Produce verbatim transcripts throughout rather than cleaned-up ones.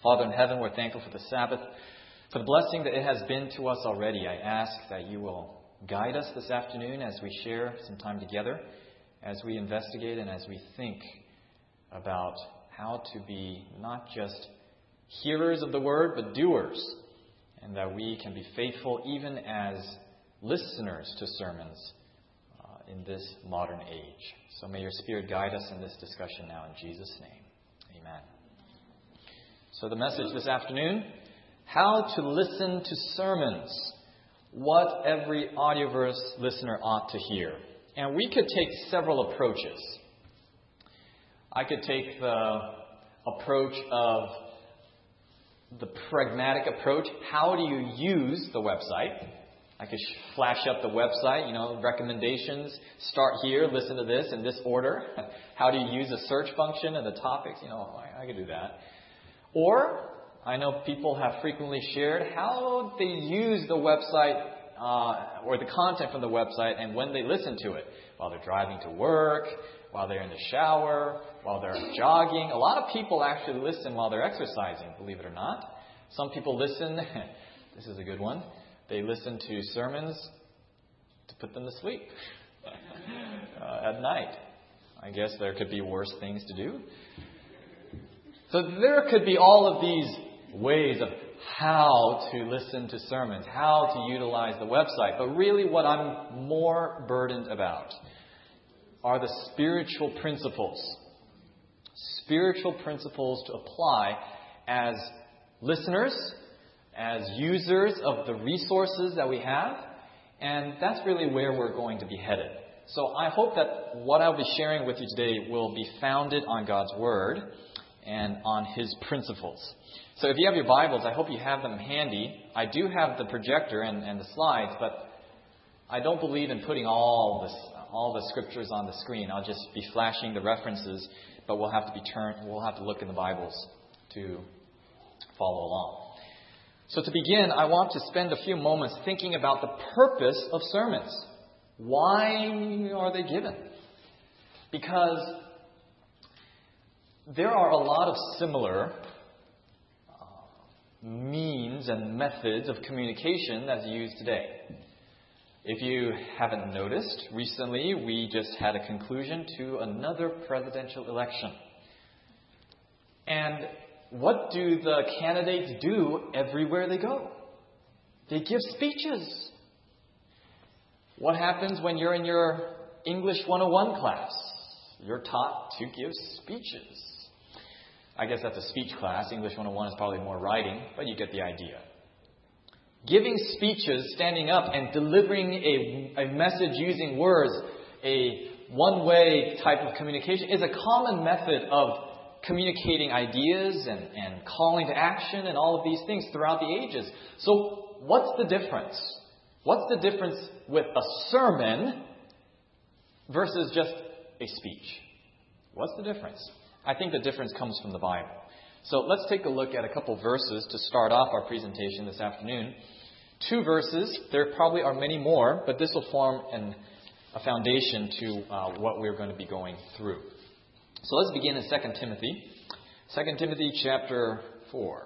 Father in heaven, we're thankful for the Sabbath, for the blessing that it has been to us already. I ask that you will guide us this afternoon as we share some time together, as we investigate and as we think about how to be not just hearers of the word, but doers, and that we can be faithful even as listeners to sermons uh, in this modern age. So may your Spirit guide us in this discussion now in Jesus' name. Amen. So the message this afternoon, how to listen to sermons, what every audioverse listener ought to hear. And we could take several approaches. I could take the approach of the pragmatic approach. How do you use the website? I could flash up the website, you know, recommendations. Start here, listen to this in this order. How do you use the search function and the topics? You know, I, I could do that. Or, I know people have frequently shared how they use the website uh, or the content from the website and when they listen to it. While they're driving to work, while they're in the shower, while they're jogging. A lot of people actually listen while they're exercising, believe it or not. Some people listen, this is a good one, they listen to sermons to put them to sleep uh, at night. I guess there could be worse things to do. So there could be all of these ways of how to listen to sermons, how to utilize the website. But really what I'm more burdened about are the spiritual principles. Spiritual principles to apply as listeners, as users of the resources that we have. And that's really where we're going to be headed. So I hope that what I'll be sharing with you today will be founded on God's Word and on His principles. So if you have your Bibles, I hope you have them handy. I do have the projector and, and the slides, but I don't believe in putting all this, all the scriptures on the screen. I'll just be flashing the references, but we'll have to be turned. We'll have to look in the Bibles to follow along. So to begin, I want to spend a few moments thinking about the purpose of sermons. Why are they given? Because there are a lot of similar uh, means and methods of communication that's used today. If you haven't noticed, recently we just had a conclusion to another presidential election. And what do the candidates do everywhere they go? They give speeches. What happens when you're in your English one oh one class? You're taught to give speeches. I guess that's a speech class. English one oh one is probably more writing, but you get the idea. Giving speeches, standing up and delivering a, a message using words, a one-way type of communication, is a common method of communicating ideas and, and calling to action and all of these things throughout the ages. So what's the difference? What's the difference with a sermon versus just a speech? What's the difference? I think the difference comes from the Bible. So let's take a look at a couple verses to start off our presentation this afternoon. Two verses. There probably are many more, but this will form an, a foundation to uh, what we're going to be going through. So let's begin in Second Timothy. Second Timothy chapter four.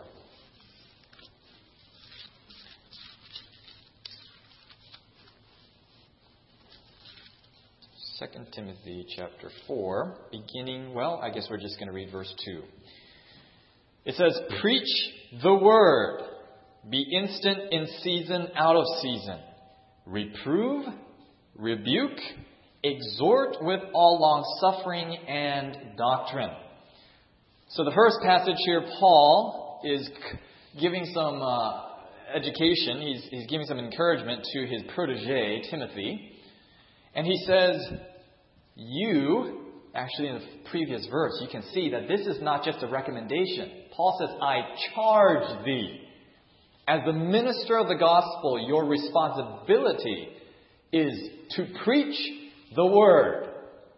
Second Timothy chapter four, beginning, well, I guess we're just going to read verse two. It says, "Preach the word, be instant in season, out of season. Reprove, rebuke, exhort with all long-suffering and doctrine." So the first passage here, Paul is giving some uh, education. He's, he's giving some encouragement to his protege, Timothy. And he says, you, actually in the previous verse, you can see that this is not just a recommendation. Paul says, "I charge thee." As the minister of the gospel, your responsibility is to preach the word.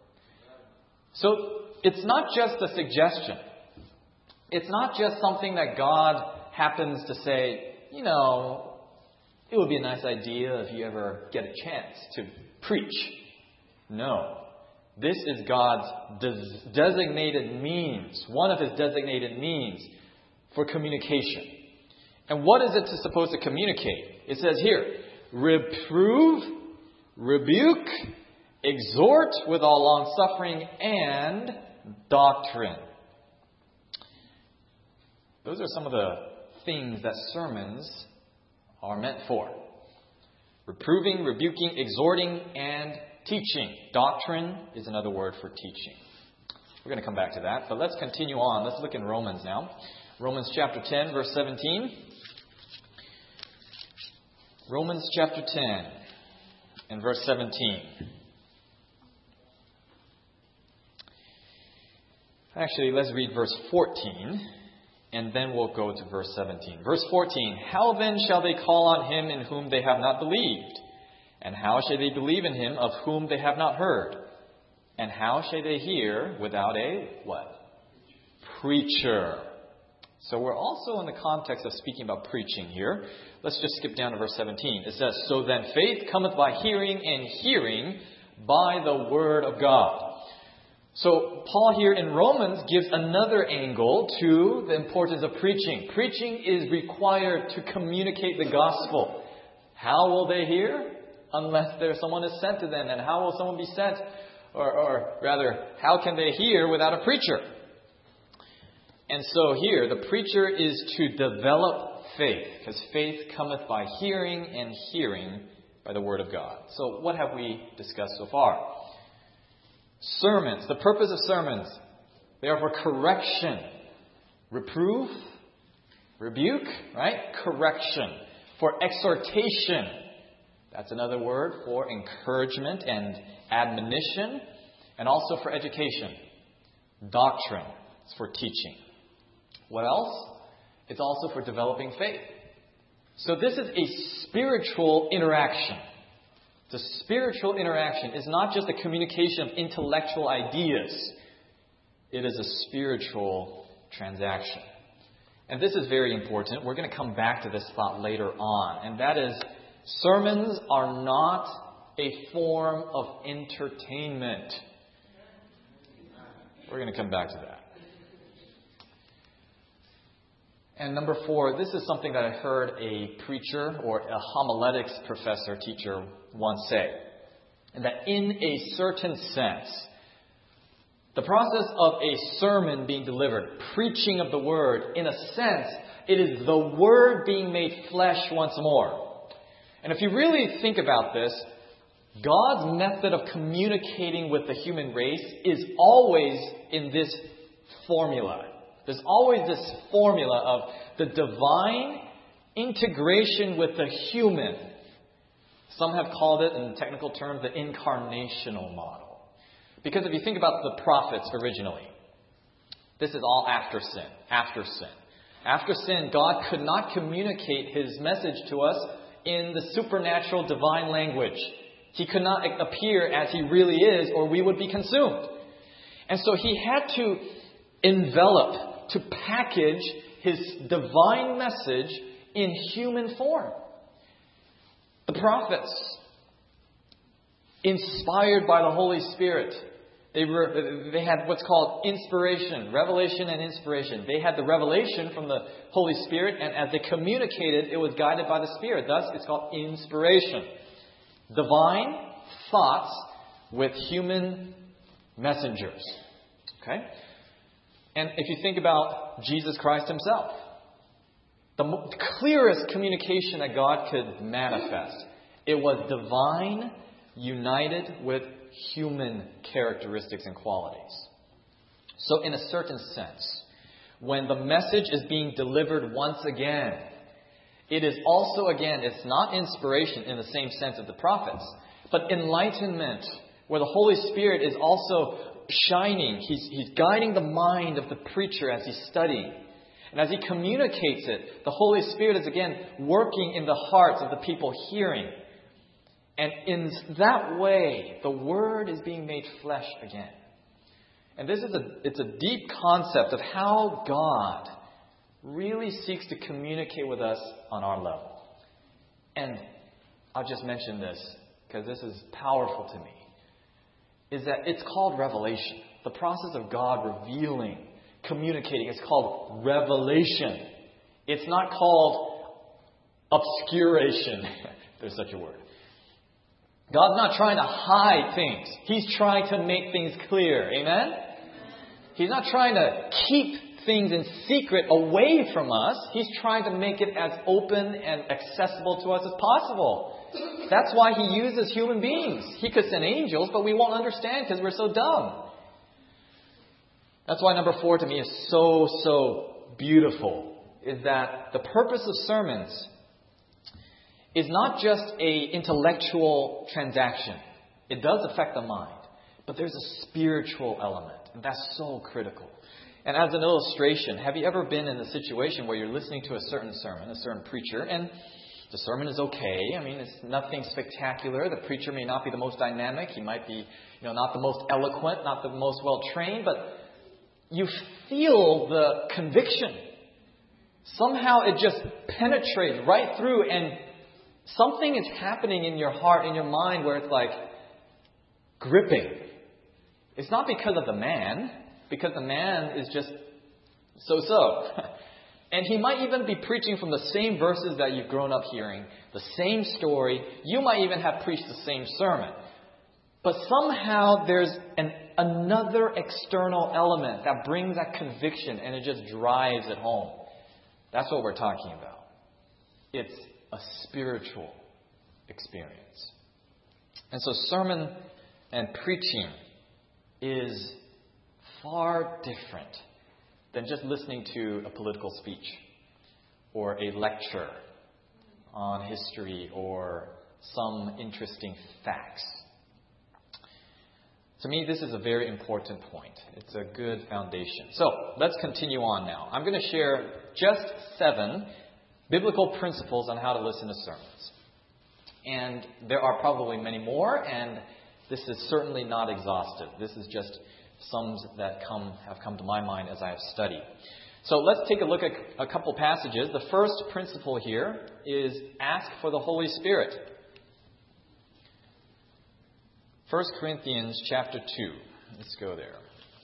So it's not just a suggestion. It's not just something that God happens to say, you know, it would be a nice idea if you ever get a chance to preach. No. This is God's des- designated means, one of His designated means for communication. And what is it supposed to communicate? It says here, reprove, rebuke, exhort with all long-suffering and doctrine. Those are some of the things that sermons are meant for. Reproving, rebuking, exhorting, and teaching. Doctrine is another word for teaching. We're going to come back to that, but let's continue on. Let's look in Romans now. Romans chapter ten, verse seventeen. Romans chapter ten and verse seventeen. Actually, let's read verse fourteen, and then we'll go to verse seventeen. Verse fourteen, how then shall they call on him in whom they have not believed? And how shall they believe in him of whom they have not heard? And how shall they hear without a, what? Preacher. So we're also in the context of speaking about preaching here. Let's just skip down to verse seventeen. It says, so then faith cometh by hearing, and hearing by the word of God. So Paul here in Romans gives another angle to the importance of preaching. Preaching is required to communicate the gospel. How will they hear? Unless there someone is sent to them. And how will someone be sent? Or, or rather, how can they hear without a preacher? And so here, the preacher is to develop faith. Because faith cometh by hearing, and hearing by the word of God. So what have we discussed so far? Sermons. The purpose of sermons, they are for correction. Reproof, rebuke, right? Correction. For exhortation. That's another word for encouragement and admonition. And also for education. Doctrine. It's for teaching. What else? It's also for developing faith. So this is a spiritual interaction. The spiritual interaction is not just a communication of intellectual ideas. It is a spiritual transaction. And this is very important. We're going to come back to this thought later on. And that is, sermons are not a form of entertainment. We're going to come back to that. And number four, this is something that I heard a preacher or a homiletics professor, teacher once say. And that in a certain sense, the process of a sermon being delivered, preaching of the word, in a sense, it is the word being made flesh once more. And if you really think about this, God's method of communicating with the human race is always in this formula. There's always this formula of the divine integration with the human. Some have called it, in technical terms, the incarnational model. Because if you think about the prophets originally, this is all after sin. After sin. After sin, God could not communicate His message to us in the supernatural divine language. He could not appear as He really is, or we would be consumed. And so He had to envelop, to package His divine message in human form. The prophets, inspired by the Holy Spirit, they were they had what's called inspiration, revelation and inspiration. They had the revelation from the Holy Spirit, and as they communicated, it was guided by the Spirit. Thus, it's called inspiration. Divine thoughts with human messengers. Okay? And if you think about Jesus Christ Himself, the mo- clearest communication that God could manifest, it was divine united with human characteristics and qualities. So in a certain sense, when the message is being delivered once again, it is also, again, it's not inspiration in the same sense of the prophets, but enlightenment, where the Holy Spirit is also shining. He's, he's guiding the mind of the preacher as he's studying. And as he communicates it, the Holy Spirit is again working in the hearts of the people hearing. And in that way, the Word is being made flesh again. And this is a, it's a deep concept of how God really seeks to communicate with us on our level. And I'll just mention this, because this is powerful to me, is that it's called revelation. The process of God revealing, communicating. It's called revelation. It's not called obscuration. There's such a word. God's not trying to hide things. He's trying to make things clear. Amen? He's not trying to keep things in secret away from us. He's trying to make it as open and accessible to us as possible. That's why He uses human beings. He could send angels, but we won't understand because we're so dumb. That's why number four to me is so, so beautiful. Is that the purpose of sermons is not just a intellectual transaction. It does affect the mind. But there's a spiritual element. And that's so critical. And as an illustration, have you ever been in a situation where you're listening to a certain sermon, a certain preacher, and the sermon is okay. I mean, it's nothing spectacular. The preacher may not be the most dynamic. He might be, you know, not the most eloquent, not the most well-trained, but you feel the conviction. Somehow it just penetrates right through, and something is happening in your heart, in your mind, where it's like gripping. It's not because of the man, because the man is just so-so. And he might even be preaching from the same verses that you've grown up hearing, the same story. You might even have preached the same sermon. But somehow there's an, another external element that brings that conviction, and it just drives it home. That's what we're talking about. It's a spiritual experience. And so sermon and preaching is far different than just listening to a political speech or a lecture on history or some interesting facts. To me, this is a very important point. It's a good foundation. So, let's continue on now. I'm going to share just seven biblical principles on how to listen to sermons. And there are probably many more, and this is certainly not exhaustive. This is just some that come have come to my mind as I have studied. So let's take a look at a couple passages. The first principle here is ask for the Holy Spirit. First Corinthians chapter two. Let's go there.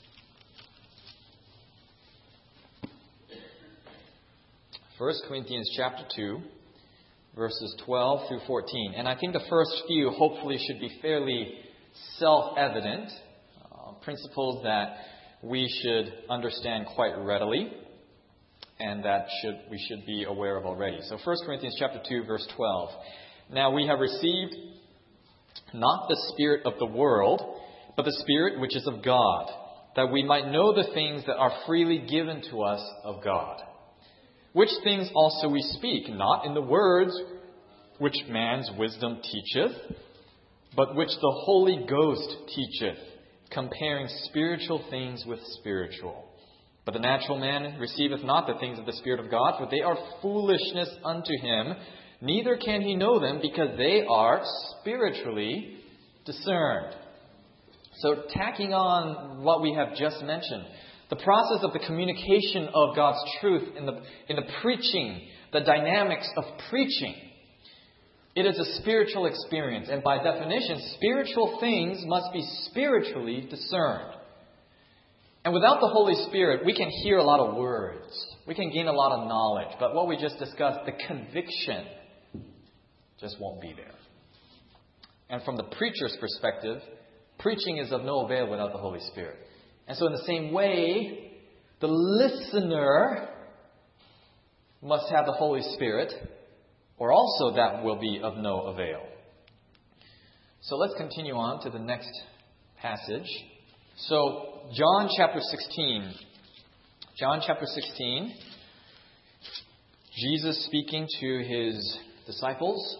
First Corinthians chapter two, verses twelve through fourteen. And I think the first few hopefully should be fairly self-evident. Principles that we should understand quite readily and that should we should be aware of already. So First Corinthians chapter two, verse twelve. Now we have received not the spirit of the world, but the Spirit which is of God, that we might know the things that are freely given to us of God. Which things also we speak, not in the words which man's wisdom teacheth, but which the Holy Ghost teacheth, comparing spiritual things with spiritual. But the natural man receiveth not the things of the Spirit of God, for they are foolishness unto him, neither can he know them, because they are spiritually discerned. So tacking on what we have just mentioned, the process of the communication of God's truth in the, in the preaching, the dynamics of preaching, it is a spiritual experience. And by definition, spiritual things must be spiritually discerned. And without the Holy Spirit, we can hear a lot of words. We can gain a lot of knowledge. But what we just discussed, the conviction, just won't be there. And from the preacher's perspective, preaching is of no avail without the Holy Spirit. And so in the same way, the listener must have the Holy Spirit, or also that will be of no avail. So let's continue on to the next passage. So, John chapter sixteen. John chapter sixteen. Jesus speaking to His disciples.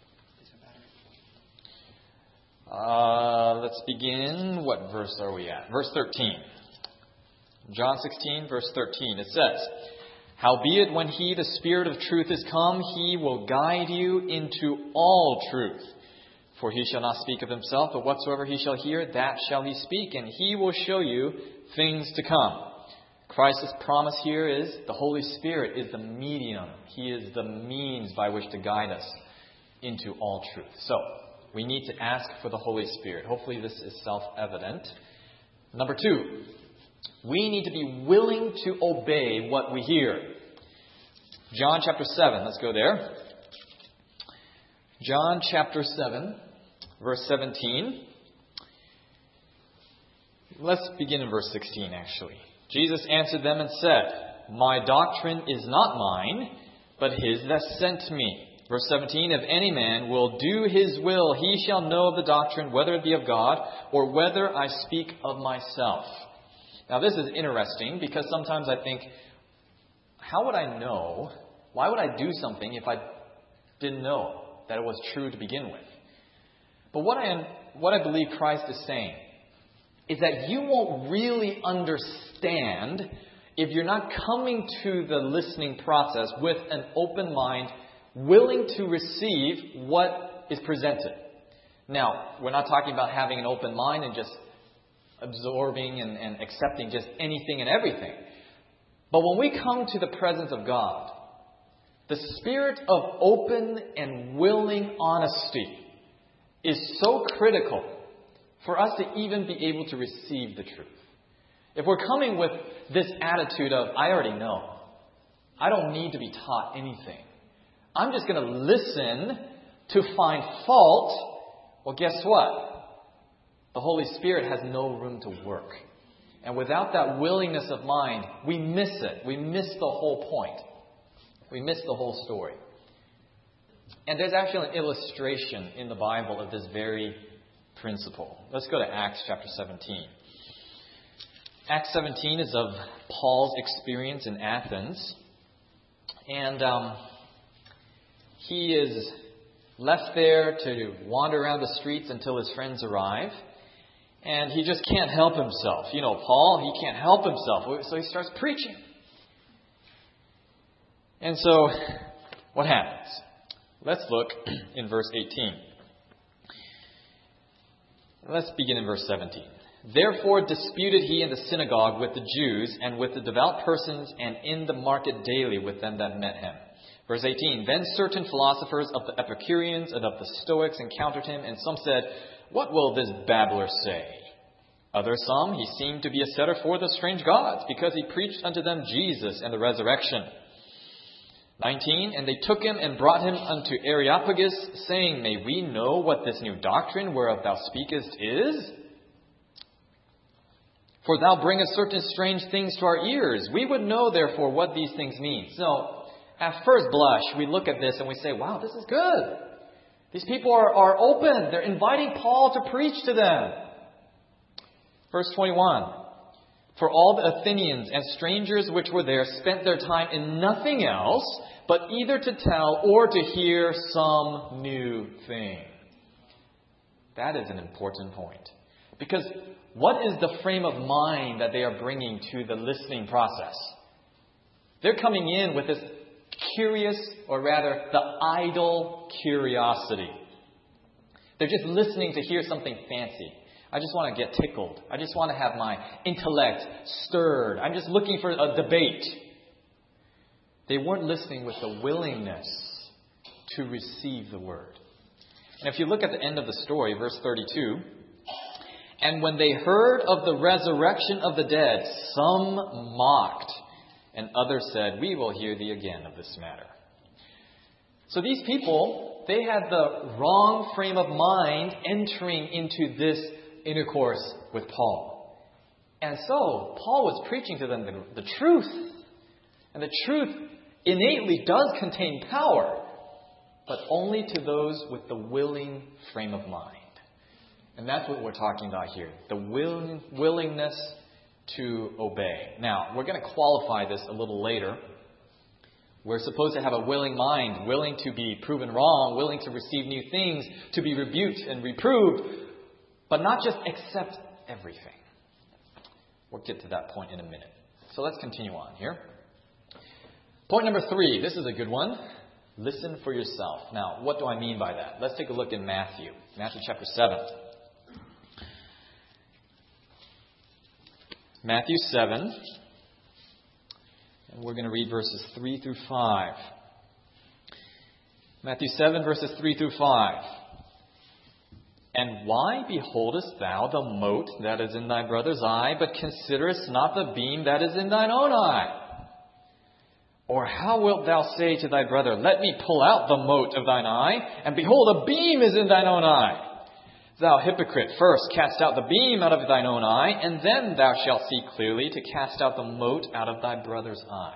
Uh, let's begin. What verse are we at? Verse thirteen. John sixteen, verse thirteen. It says, Howbeit, when He, the Spirit of truth, is come, He will guide you into all truth. For He shall not speak of Himself, but whatsoever He shall hear, that shall He speak, and He will show you things to come. Christ's promise here is the Holy Spirit is the medium. He is the means by which to guide us into all truth. So, we need to ask for the Holy Spirit. Hopefully this is self-evident. Number two, We need to be willing to obey what we hear. John chapter seven, let's go there. John chapter seven, verse seventeen. Let's begin in verse sixteen, actually. Jesus answered them and said, My doctrine is not mine, but his that sent me. Verse seventeen, If any man will do his will, he shall know of the doctrine, whether it be of God, or whether I speak of myself. Now this is interesting, because sometimes I think, how would I know? Why would I do something if I didn't know that it was true to begin with? But what I am, what I believe Christ is saying is that you won't really understand if you're not coming to the listening process with an open mind, willing to receive what is presented. Now, we're not talking about having an open mind and just absorbing and, and accepting just anything and everything. But when we come to the presence of God, the spirit of open and willing honesty is so critical for us to even be able to receive the truth. If we're coming with this attitude of, I already know, I don't need to be taught anything, I'm just going to listen to find fault, well, guess what? The Holy Spirit has no room to work. And without that willingness of mind, we miss it. We miss the whole point. We miss the whole story. And there's actually an illustration in the Bible of this very principle. Let's go to Acts chapter seventeen. Acts seventeen is of Paul's experience in Athens. And um, he is left there to wander around the streets until his friends arrive. And he just can't help himself. You know, Paul, he can't help himself. So he starts preaching. And so, what happens? Let's look in verse eighteen. Let's begin in verse seventeen. Therefore disputed he in the synagogue with the Jews and with the devout persons, and in the market daily with them that met him. Verse eighteen. Then certain philosophers of the Epicureans and of the Stoics encountered him, and some said, What will this babbler say? Other some, he seemed to be a setter for the strange gods, because he preached unto them Jesus and the resurrection. nineteen. And they took him and brought him unto Areopagus, saying, May we know what this new doctrine whereof thou speakest is? For thou bringest certain strange things to our ears. We would know, therefore, what these things mean. So, at first blush, we look at this and we say, wow, this is good. These people are, are open. They're inviting Paul to preach to them. Verse twenty-one. For all the Athenians and strangers which were there spent their time in nothing else, but either to tell or to hear some new thing. That is an important point. Because what is the frame of mind that they are bringing to the listening process? They're coming in with this curious, or rather, the idle curiosity. They're just listening to hear something fancy. I just want to get tickled. I just want to have my intellect stirred. I'm just looking for a debate. They weren't listening with the willingness to receive the word. And if you look at the end of the story, verse thirty-two, and when they heard of the resurrection of the dead, some mocked, and others said, We will hear thee again of this matter. So these people, they had the wrong frame of mind entering into this intercourse with Paul. And so, Paul was preaching to them the, the truth. And the truth innately does contain power, but only to those with the willing frame of mind. And that's what we're talking about here. The will, willingness to obey. Now, we're going to qualify this a little later. We're supposed to have a willing mind, willing to be proven wrong, willing to receive new things, to be rebuked and reproved, but not just accept everything. We'll get to that point in a minute. So let's continue on here. Point number three. This is a good one. Listen for yourself. Now, what do I mean by that? Let's take a look in Matthew. Matthew chapter seven. Matthew seven. And we're going to read verses three through five. Matthew seven, verses three through five. And why beholdest thou the mote that is in thy brother's eye, but considerest not the beam that is in thine own eye? Or how wilt thou say to thy brother, Let me pull out the mote of thine eye, and behold, a beam is in thine own eye? Thou hypocrite, first cast out the beam out of thine own eye, and then thou shalt see clearly to cast out the mote out of thy brother's eye.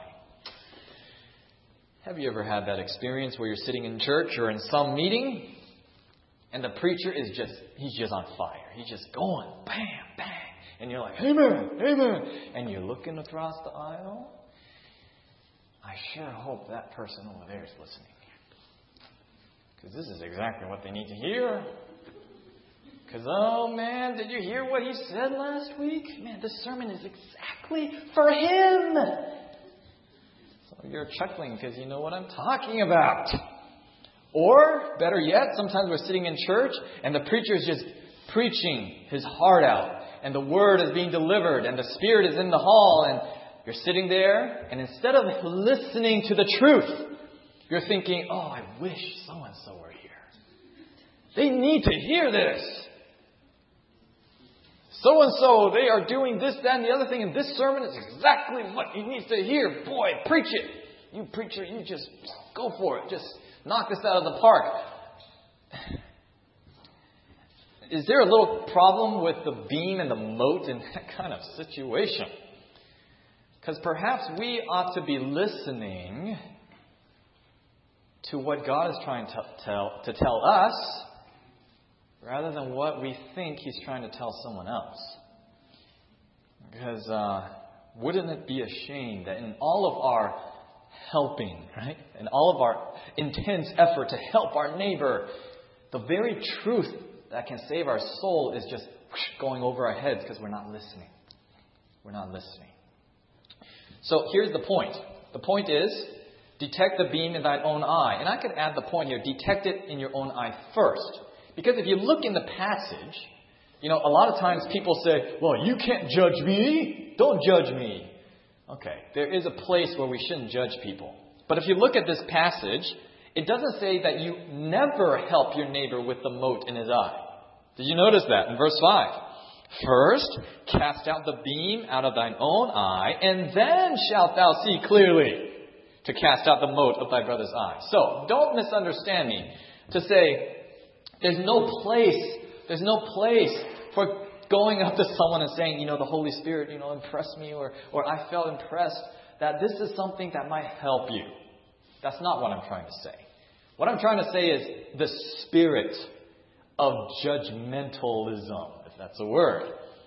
Have you ever had that experience where you're sitting in church or in some meeting, and the preacher is just, he's just on fire. He's just going, bam, bang. And you're like, amen, amen. And you're looking across the aisle. I sure hope that person over there is listening. Because this is exactly what they need to hear. Because, oh man, did you hear what he said last week? Man, this sermon is exactly for him. So you're chuckling because you know what I'm talking about. Or, better yet, sometimes we're sitting in church and the preacher is just preaching his heart out. And the word is being delivered and the Spirit is in the hall. And you're sitting there and instead of listening to the truth, you're thinking, oh, I wish so-and-so were here. They need to hear this. So-and-so, they are doing this, that, and the other thing. And this sermon is exactly what he needs to hear. Boy, preach it. You preacher, you just go for it. Just knock this out of the park. Is there a little problem with the beam and the mote in that kind of situation? Because perhaps we ought to be listening to what God is trying to tell, to tell us rather than what we think He's trying to tell someone else. Because uh, wouldn't it be a shame that in all of our helping, right, in all of our intense effort to help our neighbor, the very truth that can save our soul is just going over our heads because we're not listening. We're not listening. So here's the point. The point is, detect the beam in thine own eye. And I could add the point here, detect it in your own eye first. Because if you look in the passage, you know, a lot of times people say, well, you can't judge me. Don't judge me. Okay, there is a place where we shouldn't judge people. But if you look at this passage, it doesn't say that you never help your neighbor with the mote in his eye. Did you notice that in verse five? First, cast out the beam out of thine own eye, and then shalt thou see clearly to cast out the mote of thy brother's eye. So, don't misunderstand me to say there's no place, there's no place for going up to someone and saying, you know, the Holy Spirit, you know, impressed me, or, or I felt impressed that this is something that might help you. That's not what I'm trying to say. What I'm trying to say is the spirit of judgmentalism, if that's a word.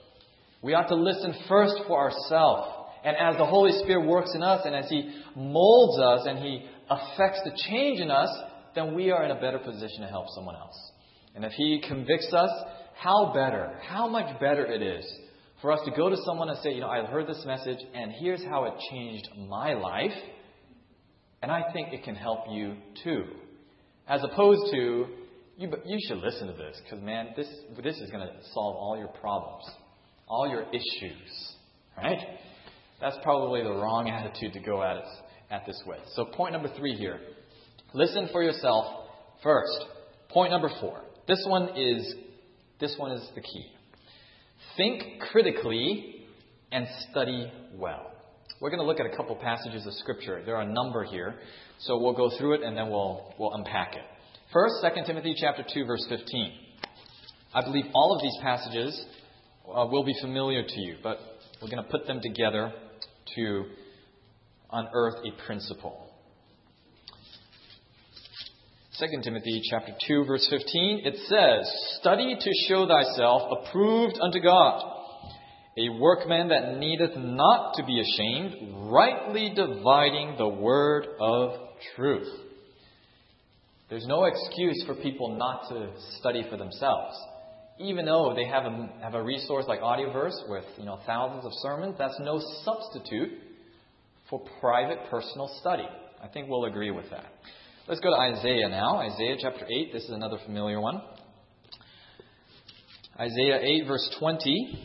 We ought to listen first for ourselves. And as the Holy Spirit works in us and as He molds us and He affects the change in us, then we are in a better position to help someone else. And if He convicts us, how better, how much better it is for us to go to someone and say, you know, I heard this message and here's how it changed my life. And I think it can help you too. As opposed to, you, you should listen to this because, man, this, this is going to solve all your problems, all your issues, right? That's probably the wrong attitude to go at it at this way. So point number three here. Listen for yourself first. Point number four. This one is this one is the key. Think critically and study well. We're going to look at a couple passages of Scripture. There are a number here. So we'll go through it and then we'll we'll unpack it. First, Second Timothy chapter two, verse fifteen. I believe all of these passages uh, will be familiar to you, but we're going to put them together to unearth a principle. Second Timothy chapter two, verse fifteen, it says, Study to show thyself approved unto God, a workman that needeth not to be ashamed, rightly dividing the word of truth. There's no excuse for people not to study for themselves. Even though they have a, have a resource like Audioverse with, you know, thousands of sermons, that's no substitute for private personal study. I think we'll agree with that. Let's go to Isaiah now. Isaiah chapter eight. This is another familiar one. Isaiah eight, verse twenty.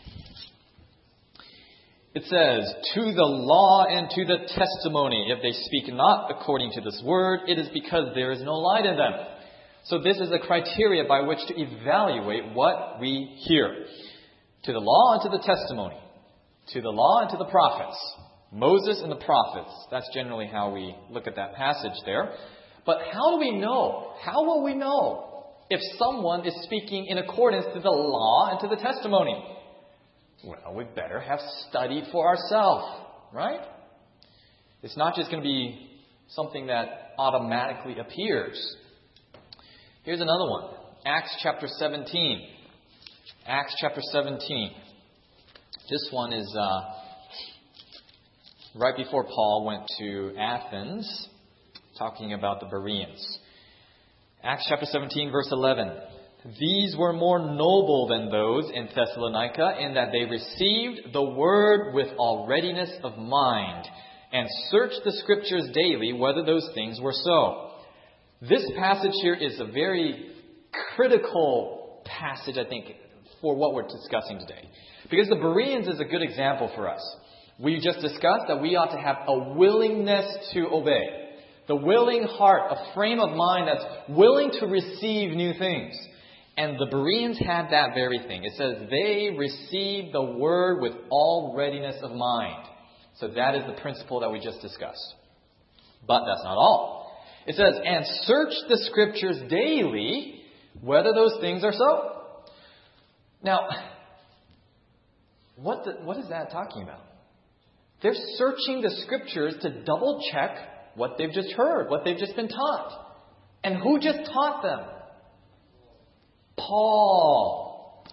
It says, To the law and to the testimony, if they speak not according to this word, it is because there is no light in them. So this is a criteria by which to evaluate what we hear. To the law and to the testimony. To the law and to the prophets. Moses and the prophets. That's generally how we look at that passage there. But how do we know? How will we know if someone is speaking in accordance to the law and to the testimony? Well, we better have studied for ourselves, right? It's not just going to be something that automatically appears. Here's another one. Acts chapter seventeen. Acts chapter seventeen. This one is uh, right before Paul went to Athens, talking about the Bereans. Acts chapter seventeen, verse eleven. These were more noble than those in Thessalonica in that they received the word with all readiness of mind and searched the Scriptures daily whether those things were so. This passage here is a very critical passage, I think, for what we're discussing today. Because the Bereans is a good example for us. We just discussed that we ought to have a willingness to obey. The willing heart, a frame of mind that's willing to receive new things. And the Bereans had that very thing. It says they received the word with all readiness of mind. So that is the principle that we just discussed. But that's not all. It says, and search the Scriptures daily, whether those things are so. Now, what the, what is that talking about? They're searching the Scriptures to double check what they've just heard, what they've just been taught. And who just taught them? Paul.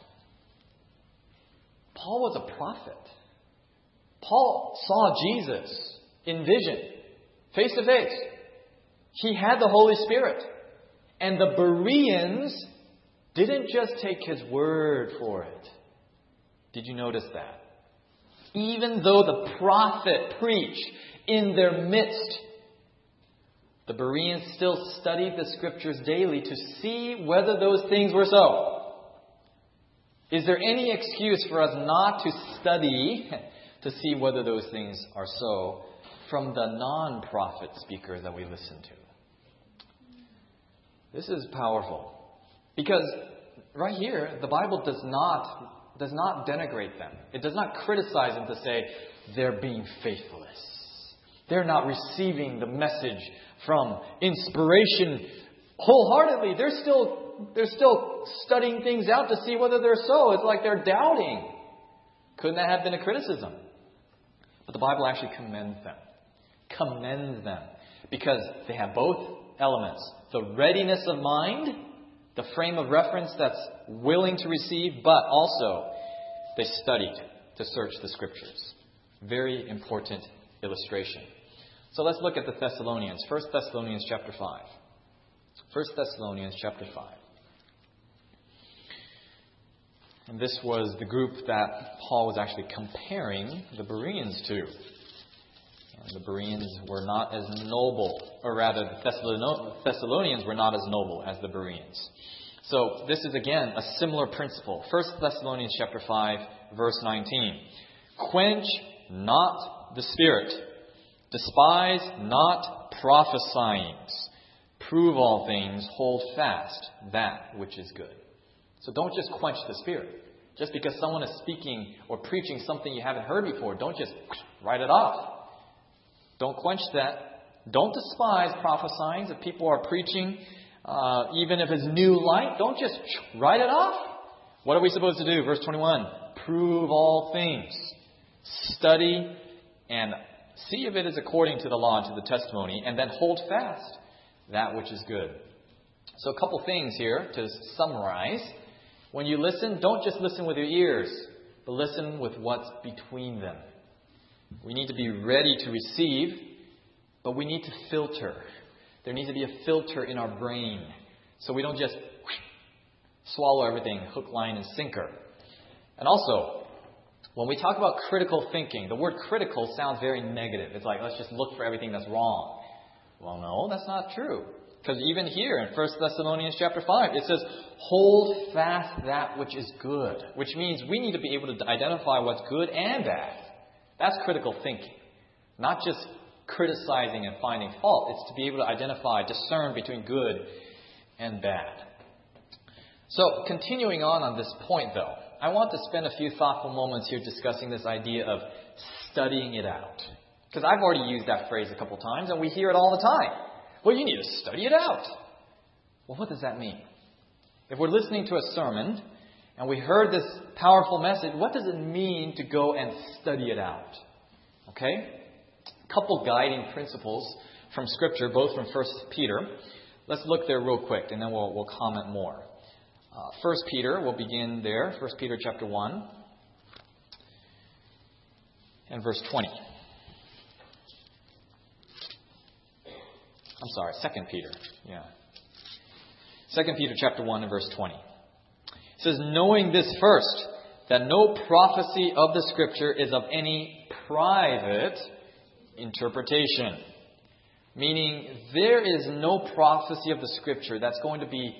Paul was a prophet. Paul saw Jesus in vision, face to face. He had the Holy Spirit. And the Bereans didn't just take his word for it. Did you notice that? Even though the prophet preached in their midst, the Bereans still studied the Scriptures daily to see whether those things were so. Is there any excuse for us not to study to see whether those things are so from the non-prophet speakers that we listen to? This is powerful. Because right here, the Bible does not, does not denigrate them. It does not criticize them to say they're being faithless. They're not receiving the message from inspiration wholeheartedly. They're still, they're still studying things out to see whether they're so. It's like they're doubting. Couldn't that have been a criticism? But the Bible actually commends them. Commends them. Because they have both elements. The readiness of mind, the frame of reference that's willing to receive, but also they studied to search the Scriptures. Very important illustration. So let's look at the Thessalonians. First Thessalonians chapter five. First Thessalonians chapter five. And this was the group that Paul was actually comparing the Bereans to. And the Bereans were not as noble, or rather the Thessalonians were not as noble as the Bereans. So this is again a similar principle. First Thessalonians chapter five, verse nineteen. Quench not the Spirit. Despise not prophesying. Prove all things. Hold fast that which is good. So don't just quench the Spirit. Just because someone is speaking or preaching something you haven't heard before, don't just write it off. Don't quench that. Don't despise prophesying. If people are preaching, uh, even if it's new light, don't just write it off. What are we supposed to do? Verse twenty-one. Prove all things. Study and see if it is according to the law and to the testimony, and then hold fast that which is good. So a couple things here to summarize. When you listen, don't just listen with your ears, but listen with what's between them. We need to be ready to receive, but we need to filter. There needs to be a filter in our brain, so we don't just swallow everything, hook, line, and sinker. And also, when we talk about critical thinking, the word critical sounds very negative. It's like, let's just look for everything that's wrong. Well, no, that's not true. Because even here in First Thessalonians chapter five, it says, hold fast that which is good. Which means we need to be able to identify what's good and bad. That's critical thinking. Not just criticizing and finding fault. It's to be able to identify, discern between good and bad. So, continuing on on this point, though, I want to spend a few thoughtful moments here discussing this idea of studying it out. Because I've already used that phrase a couple times, and we hear it all the time. Well, you need to study it out. Well, what does that mean? If we're listening to a sermon, and we heard this powerful message, what does it mean to go and study it out? Okay? A couple guiding principles from Scripture, both from First Peter. Let's look there real quick, and then we'll, we'll comment more. Uh, First Peter, we'll begin there. First Peter chapter one and verse twenty. I'm sorry, Second Peter. Yeah. Second Peter chapter one and verse twenty. It says, knowing this first, that no prophecy of the Scripture is of any private interpretation. Meaning, there is no prophecy of the Scripture that's going to be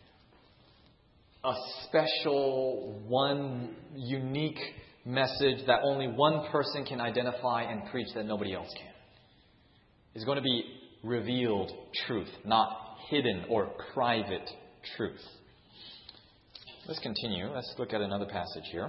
a special, one unique message that only one person can identify and preach that nobody else can. It's going to be revealed truth, not hidden or private truth. Let's continue. Let's look at another passage here.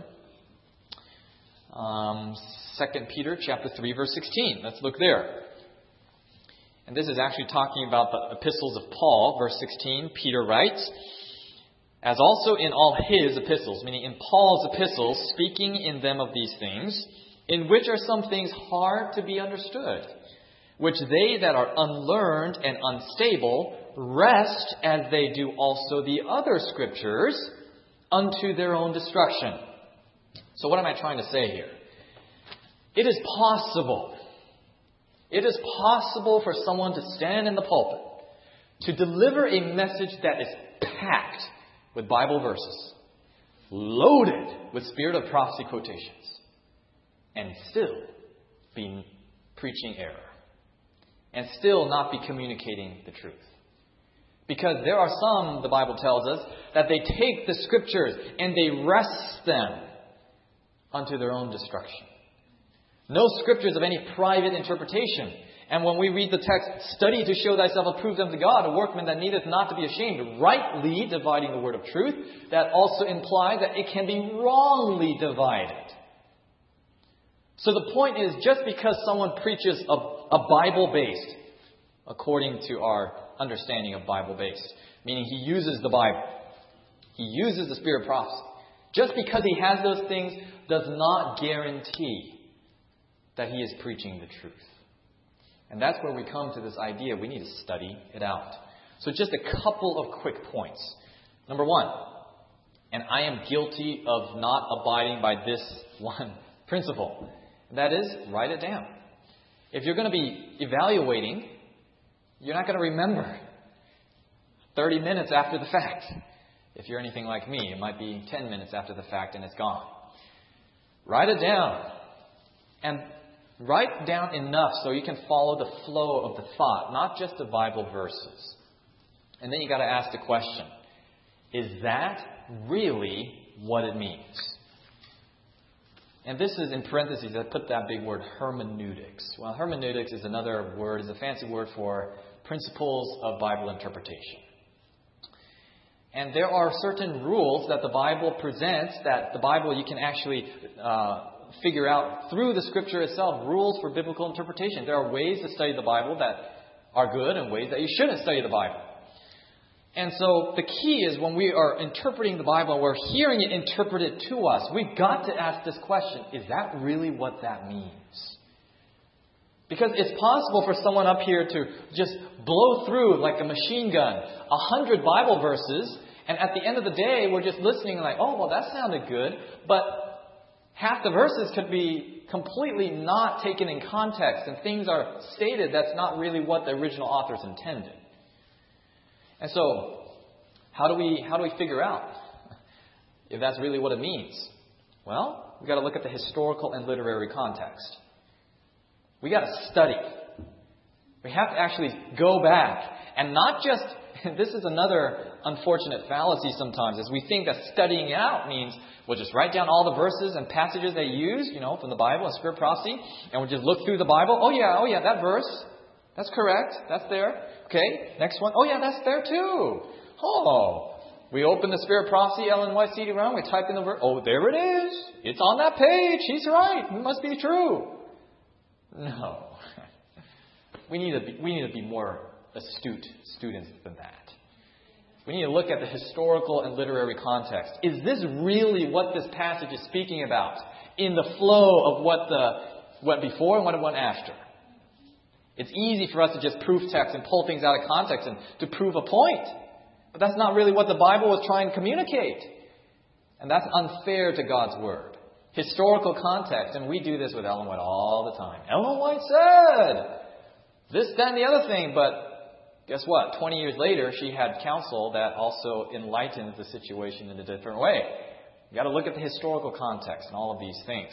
Um, Second Peter chapter three, verse sixteen. Let's look there. And this is actually talking about the epistles of Paul. Verse sixteen, Peter writes, as also in all his epistles, meaning in Paul's epistles, speaking in them of these things, in which are some things hard to be understood, which they that are unlearned and unstable rest as they do also the other Scriptures unto their own destruction. So what am I trying to say here? It is possible. It is possible for someone to stand in the pulpit, to deliver a message that is packed with Bible verses, loaded with spirit of prophecy quotations, and still be preaching error, and still not be communicating the truth. Because there are some, the Bible tells us, that they take the Scriptures and they wrest them unto their own destruction. No Scriptures of any private interpretation. And when we read the text, study to show thyself approved unto God, a workman that needeth not to be ashamed, rightly dividing the word of truth, that also implies that it can be wrongly divided. So the point is, just because someone preaches a, a Bible-based, according to our understanding of Bible-based, meaning he uses the Bible, he uses the spirit of prophecy, just because he has those things does not guarantee that he is preaching the truth. And that's where we come to this idea. We need to study it out. So just a couple of quick points. Number one, and I am guilty of not abiding by this one principle. That is, write it down. If you're going to be evaluating, you're not going to remember thirty minutes after the fact. If you're anything like me, it might be ten minutes after the fact and it's gone. Write it down. And write down enough so you can follow the flow of the thought, not just the Bible verses. And then you got to ask the question, is that really what it means? And this is in parentheses, I put that big word, hermeneutics. Well, hermeneutics is another word, is a fancy word for principles of Bible interpretation. And there are certain rules that the Bible presents, that the Bible you can actually uh, figure out through the Scripture itself, rules for biblical interpretation. There are ways to study the Bible that are good and ways that you shouldn't study the Bible. And so the key is when we are interpreting the Bible and we're hearing it interpreted to us, we've got to ask this question, is that really what that means? Because it's possible for someone up here to just blow through like a machine gun a hundred Bible verses, and at the end of the day we're just listening like, oh, well, that sounded good, but half the verses could be completely not taken in context, and things are stated that's not really what the original authors intended. And so, how do we how do we figure out if that's really what it means? Well, we've got to look at the historical and literary context. We got to study. We have to actually go back and not just. This is another unfortunate fallacy sometimes, is we think that studying out means we'll just write down all the verses and passages they use, you know, from the Bible and Spirit prophecy, and we'll just look through the Bible. Oh yeah, oh yeah, that verse. That's correct. That's there. Okay, next one. Oh yeah, that's there too. Oh, we open the Spirit of Prophecy, Ellen White C D ROM, we type in the word. Oh, there it is. It's on that page. She's right. It must be true. No. We need to be, we need to be more astute students than that. We need to look at the historical and literary context. Is this really what this passage is speaking about in the flow of what the went before and what it went after? It's easy for us to just proof text and pull things out of context and to prove a point. But that's not really what the Bible was trying to communicate. And that's unfair to God's Word. Historical context, and we do this with Ellen White all the time. Ellen White said this, that, and the other thing, but guess what? Twenty years later, she had counsel that also enlightens the situation in a different way. You've got to look at the historical context and all of these things.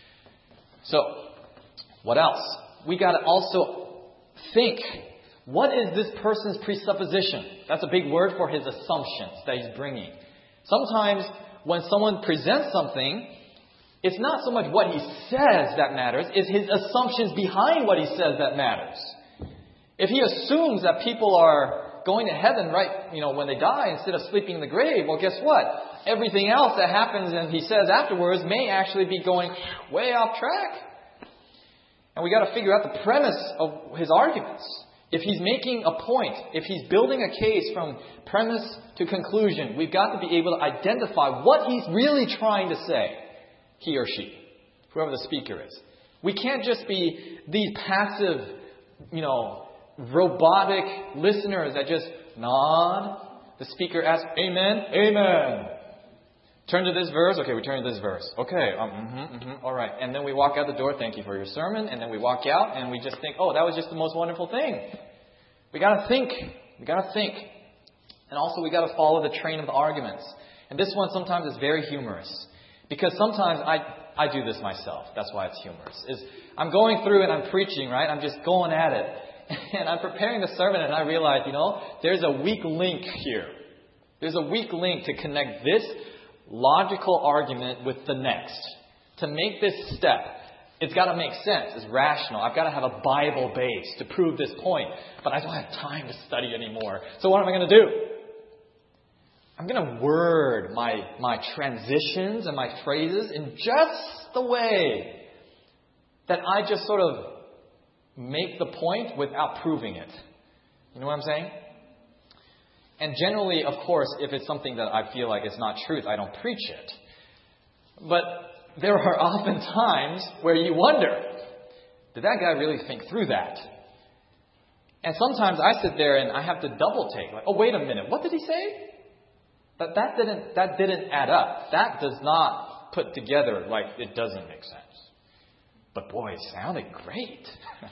So, what else? We got to also think, what is this person's presupposition? That's a big word for his assumptions that he's bringing. Sometimes when someone presents something, it's not so much what he says that matters, it's his assumptions behind what he says that matters. If he assumes that people are going to heaven right, you know, when they die instead of sleeping in the grave, well, guess what? Everything else that happens and he says afterwards may actually be going way off track. And we got to figure out the premise of his arguments. If he's making a point, if he's building a case from premise to conclusion, we've got to be able to identify what he's really trying to say, he or she, whoever the speaker is. We can't just be these passive, you know, robotic listeners that just nod. The speaker asks, amen, amen. Turn to this verse. Okay, we turn to this verse. Okay, um, mm-hmm, mm-hmm, all right. And then we walk out the door. Thank you for your sermon. And then we walk out and we just think, oh, that was just the most wonderful thing. We got to think. We got to think. And also we got to follow the train of the arguments. And this one sometimes is very humorous. Because sometimes I, I do this myself. That's why it's humorous. Is I'm going through and I'm preaching, right? I'm just going at it. And I'm preparing the sermon and I realize, you know, there's a weak link here. There's a weak link to connect this logical argument with the next. To make this step, it's got to make sense. It's rational. I've got to have a Bible base to prove this point. But I don't have time to study anymore. So what am I going to do? I'm going to word my, my transitions and my phrases in just the way that I just sort of make the point without proving it. You know what I'm saying? And generally, of course, if it's something that I feel like it's not truth, I don't preach it. But there are often times where you wonder, did that guy really think through that? And sometimes I sit there and I have to double take. Like, oh, wait a minute, what did he say? But that didn't that didn't add up. That does not put together like it doesn't make sense. But boy, it sounded great.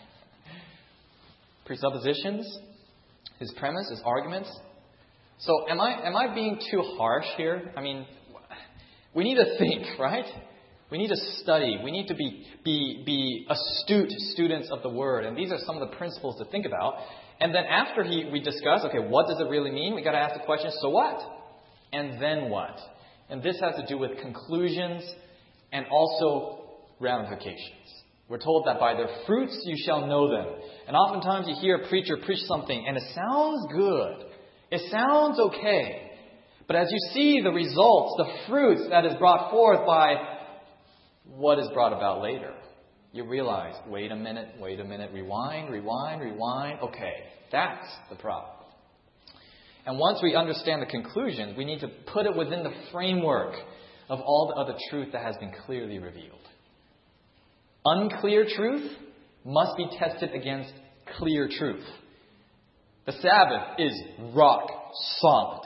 Presuppositions, his premise, his arguments. So am I am I being too harsh here? I mean, we need to think, right? We need to study. We need to be be be astute students of the Word. And these are some of the principles to think about. And then after he we discuss, okay, what does it really mean? We got to ask the question, so what? And then what? And this has to do with conclusions and also ramifications. We're told that by their fruits you shall know them. And oftentimes you hear a preacher preach something and it sounds good. It sounds okay. But as you see the results, the fruits that is brought forth by what is brought about later, you realize, wait a minute, wait a minute, rewind, rewind, rewind. Okay, that's the problem. And once we understand the conclusion, we need to put it within the framework of all the other truth that has been clearly revealed. Unclear truth must be tested against clear truth. The Sabbath is rock solid.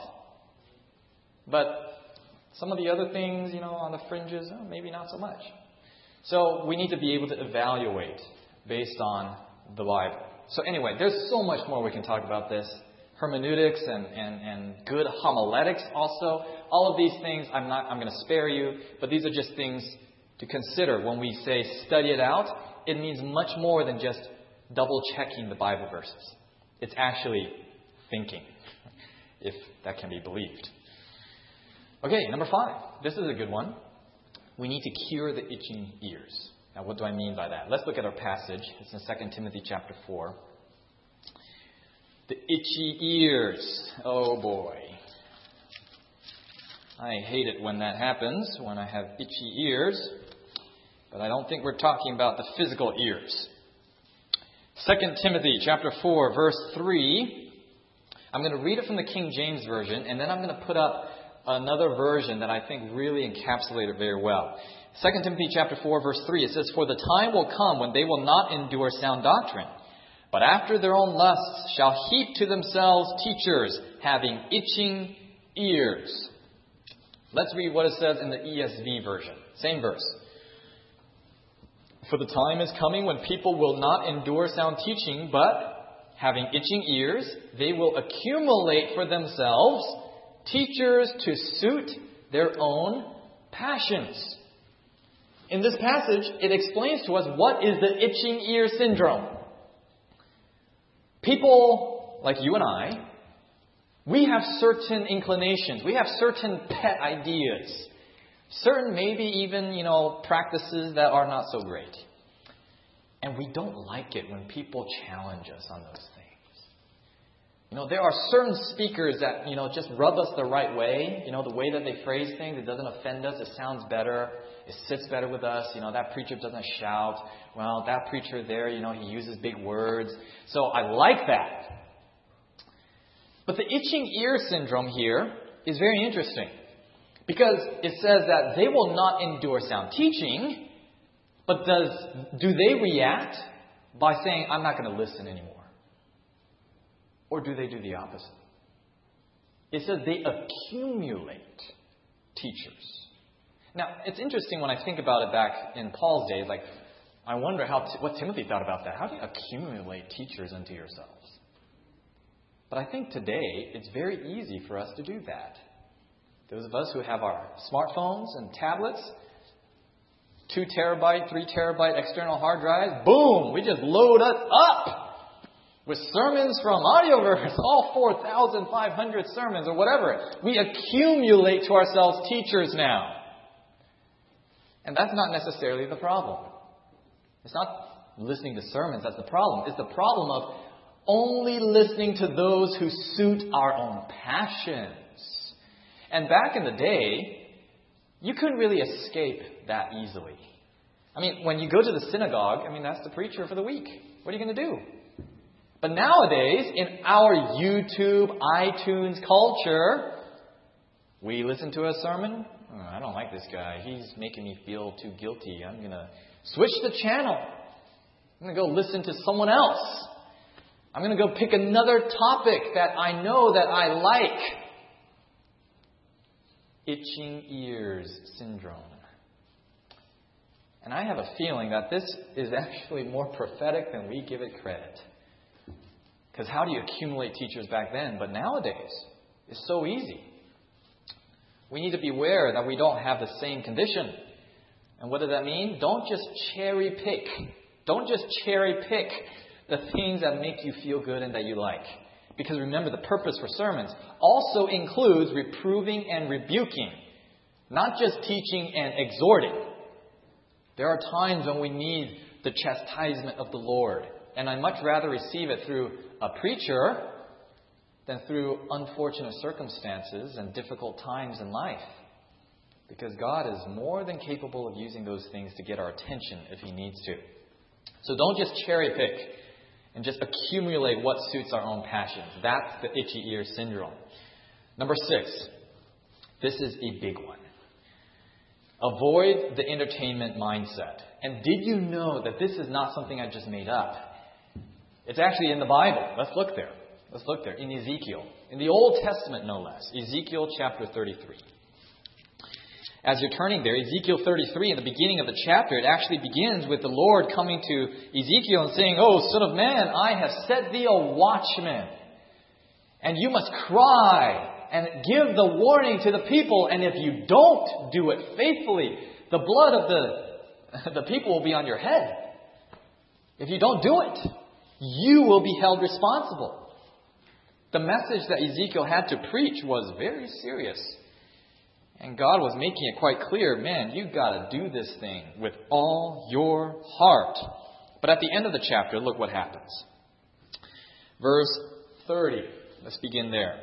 But some of the other things, you know, on the fringes, oh, maybe not so much. So we need to be able to evaluate based on the Bible. So anyway, there's so much more we can talk about this. Hermeneutics and, and, and good homiletics also. All of these things I'm not I'm going to spare you, but these are just things to consider when we say study it out. It means much more than just double checking the Bible verses. It's actually thinking, if that can be believed. Okay, number five. This is a good one. We need to cure the itching ears. Now, what do I mean by that? Let's look at our passage. It's in Second Timothy chapter four. The itchy ears. Oh boy. I hate it when that happens, when I have itchy ears. But I don't think we're talking about the physical ears. Second Timothy chapter four, verse three. I'm going to read it from the King James Version, and then I'm going to put up another version that I think really encapsulates it very well. Second Timothy chapter four, verse three, it says, "For the time will come when they will not endure sound doctrine, but after their own lusts shall heap to themselves teachers having itching ears." Let's read what it says in the E S V version. Same verse. "For the time is coming when people will not endure sound teaching, but having itching ears, they will accumulate for themselves teachers to suit their own passions." In this passage, it explains to us what is the itching ear syndrome. People like you and I, we have certain inclinations. We have certain pet ideas. Certain maybe even, you know, practices that are not so great. And we don't like it when people challenge us on those things. You know, there are certain speakers that, you know, just rub us the right way. You know, the way that they phrase things, it doesn't offend us. It sounds better. It sits better with us. You know, that preacher doesn't shout. Well, that preacher there, you know, he uses big words. So I like that. But the itching ear syndrome here is very interesting. Because it says that they will not endure sound teaching, but does do they react by saying, "I'm not going to listen anymore"? Or do they do the opposite? It says they accumulate teachers. Now, it's interesting when I think about it back in Paul's days, like, I wonder how what Timothy thought about that. How do you accumulate teachers unto yourselves? But I think today it's very easy for us to do that. Those of us who have our smartphones and tablets, two terabyte, three terabyte external hard drives, boom, we just load it up with sermons from Audioverse, all four thousand five hundred sermons or whatever. We accumulate to ourselves teachers now. And that's not necessarily the problem. It's not listening to sermons that's the problem. It's the problem of only listening to those who suit our own passions. And back in the day, you couldn't really escape that easily. I mean, when you go to the synagogue, I mean, that's the preacher for the week. What are you going to do? But nowadays, in our YouTube, iTunes culture, we listen to a sermon. Oh, I don't like this guy. He's making me feel too guilty. I'm going to switch the channel. I'm going to go listen to someone else. I'm going to go pick another topic that I know that I like. Itching ears syndrome. And I have a feeling that this is actually more prophetic than we give it credit. Because how do you accumulate teachers back then? But nowadays, it's so easy. We need to be aware that we don't have the same condition. And what does that mean? Don't just cherry pick. Don't just cherry pick the things that make you feel good and that you like. Because remember, the purpose for sermons also includes reproving and rebuking. Not just teaching and exhorting. There are times when we need the chastisement of the Lord. And I'd much rather receive it through a preacher than through unfortunate circumstances and difficult times in life. Because God is more than capable of using those things to get our attention if He needs to. So don't just cherry pick and just accumulate what suits our own passions. That's the itchy ear syndrome. Number six. This is a big one. Avoid the entertainment mindset. And did you know that this is not something I just made up? It's actually in the Bible. Let's look there. Let's look there. In Ezekiel. In the Old Testament, no less. Ezekiel chapter thirty-three. As you're turning there, Ezekiel thirty-three, in the beginning of the chapter, it actually begins with the Lord coming to Ezekiel and saying, "Oh, son of man, I have set thee a watchman. And you must cry and give the warning to the people. And if you don't do it faithfully, the blood of the, the people will be on your head. If you don't do it, you will be held responsible." The message that Ezekiel had to preach was very serious. And God was making it quite clear, man, you've got to do this thing with all your heart. But at the end of the chapter, look what happens. Verse thirty. Let's begin there.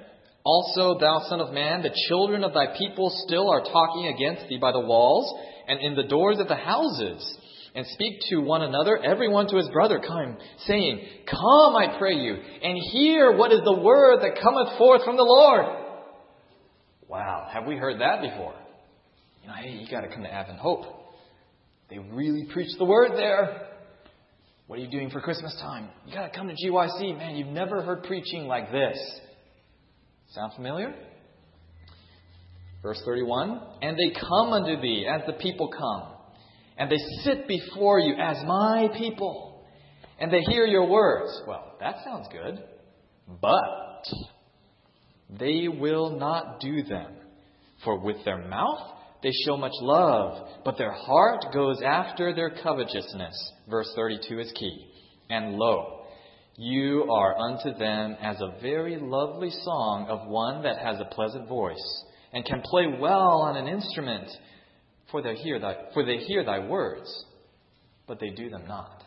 Also, thou son of man, the children of thy people still are talking against thee by the walls and in the doors of the houses, and speak to one another, everyone to his brother, come, saying, Come, I pray you, and hear what is the word that cometh forth from the Lord. Wow, have we heard that before? You know, hey, you got to come to Advent Hope. They really preach the word there. What are you doing for Christmas time? You got to come to G Y C. Man, you've never heard preaching like this. Sound familiar? Verse thirty-one, and they come unto thee as the people come, and they sit before you as my people, and they hear your words. Well, that sounds good, but they will not do them. For with their mouth they show much love, but their heart goes after their covetousness. Verse thirty-two is key. And lo, you are unto them as a very lovely song of one that has a pleasant voice, and can play well on an instrument, for they hear thy, for they hear thy words, but they do them not.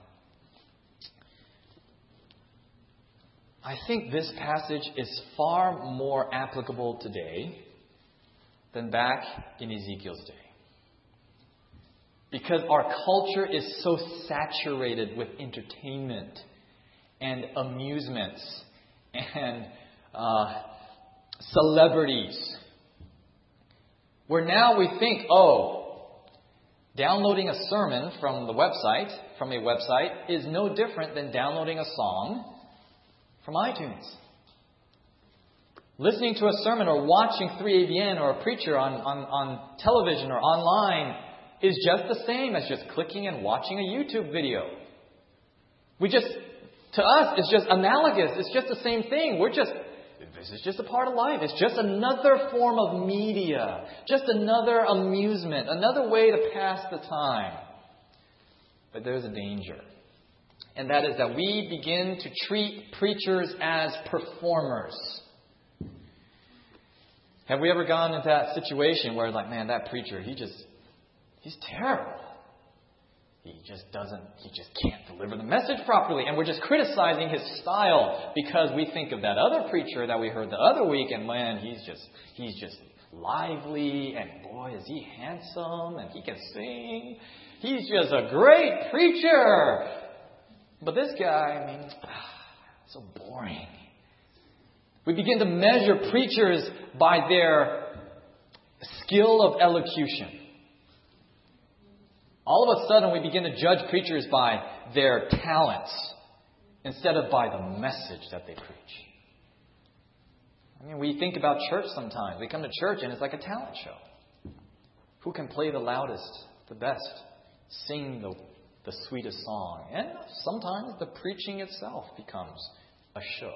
I think this passage is far more applicable today than back in Ezekiel's day. Because our culture is so saturated with entertainment and amusements and uh, celebrities, where now we think, oh, downloading a sermon from the website, from a website, is no different than downloading a song from iTunes. Listening to a sermon or watching three A B N or a preacher on, on, on television or online is just the same as just clicking and watching a YouTube video. We just, to us, it's just analogous. It's just the same thing. We're just, this is just a part of life. It's just another form of media. Just another amusement. Another way to pass the time. But there's a danger. And that is that we begin to treat preachers as performers. Have we ever gone into that situation where, like, man, that preacher, he just, he's terrible. He just doesn't, he just can't deliver the message properly. And we're just criticizing his style because we think of that other preacher that we heard the other week, and man, he's just, he's just lively, and boy, is he handsome, and he can sing. He's just a great preacher. But this guy, I mean, so boring. We begin to measure preachers by their skill of elocution. All of a sudden, we begin to judge preachers by their talents instead of by the message that they preach. I mean, we think about church sometimes. We come to church and it's like a talent show. Who can play the loudest, the best, sing the, the sweetest song? And sometimes the preaching itself becomes a show.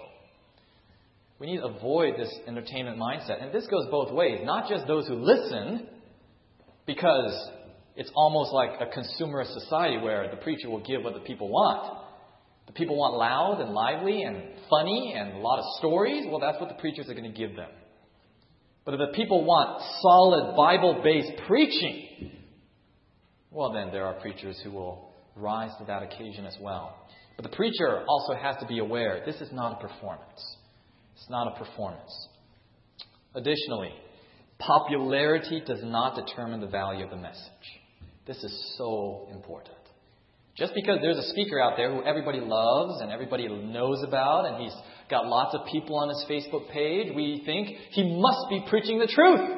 We need to avoid this entertainment mindset. And this goes both ways. Not just those who listen, because it's almost like a consumerist society where the preacher will give what the people want. The people want loud and lively and funny and a lot of stories. Well, that's what the preachers are going to give them. But if the people want solid Bible-based preaching, well, then there are preachers who will rise to that occasion as well. But the preacher also has to be aware this is not a performance. It's not a performance. Additionally, popularity does not determine the value of the message. This is so important. Just because there's a speaker out there who everybody loves and everybody knows about, and he's got lots of people on his Facebook page, we think he must be preaching the truth.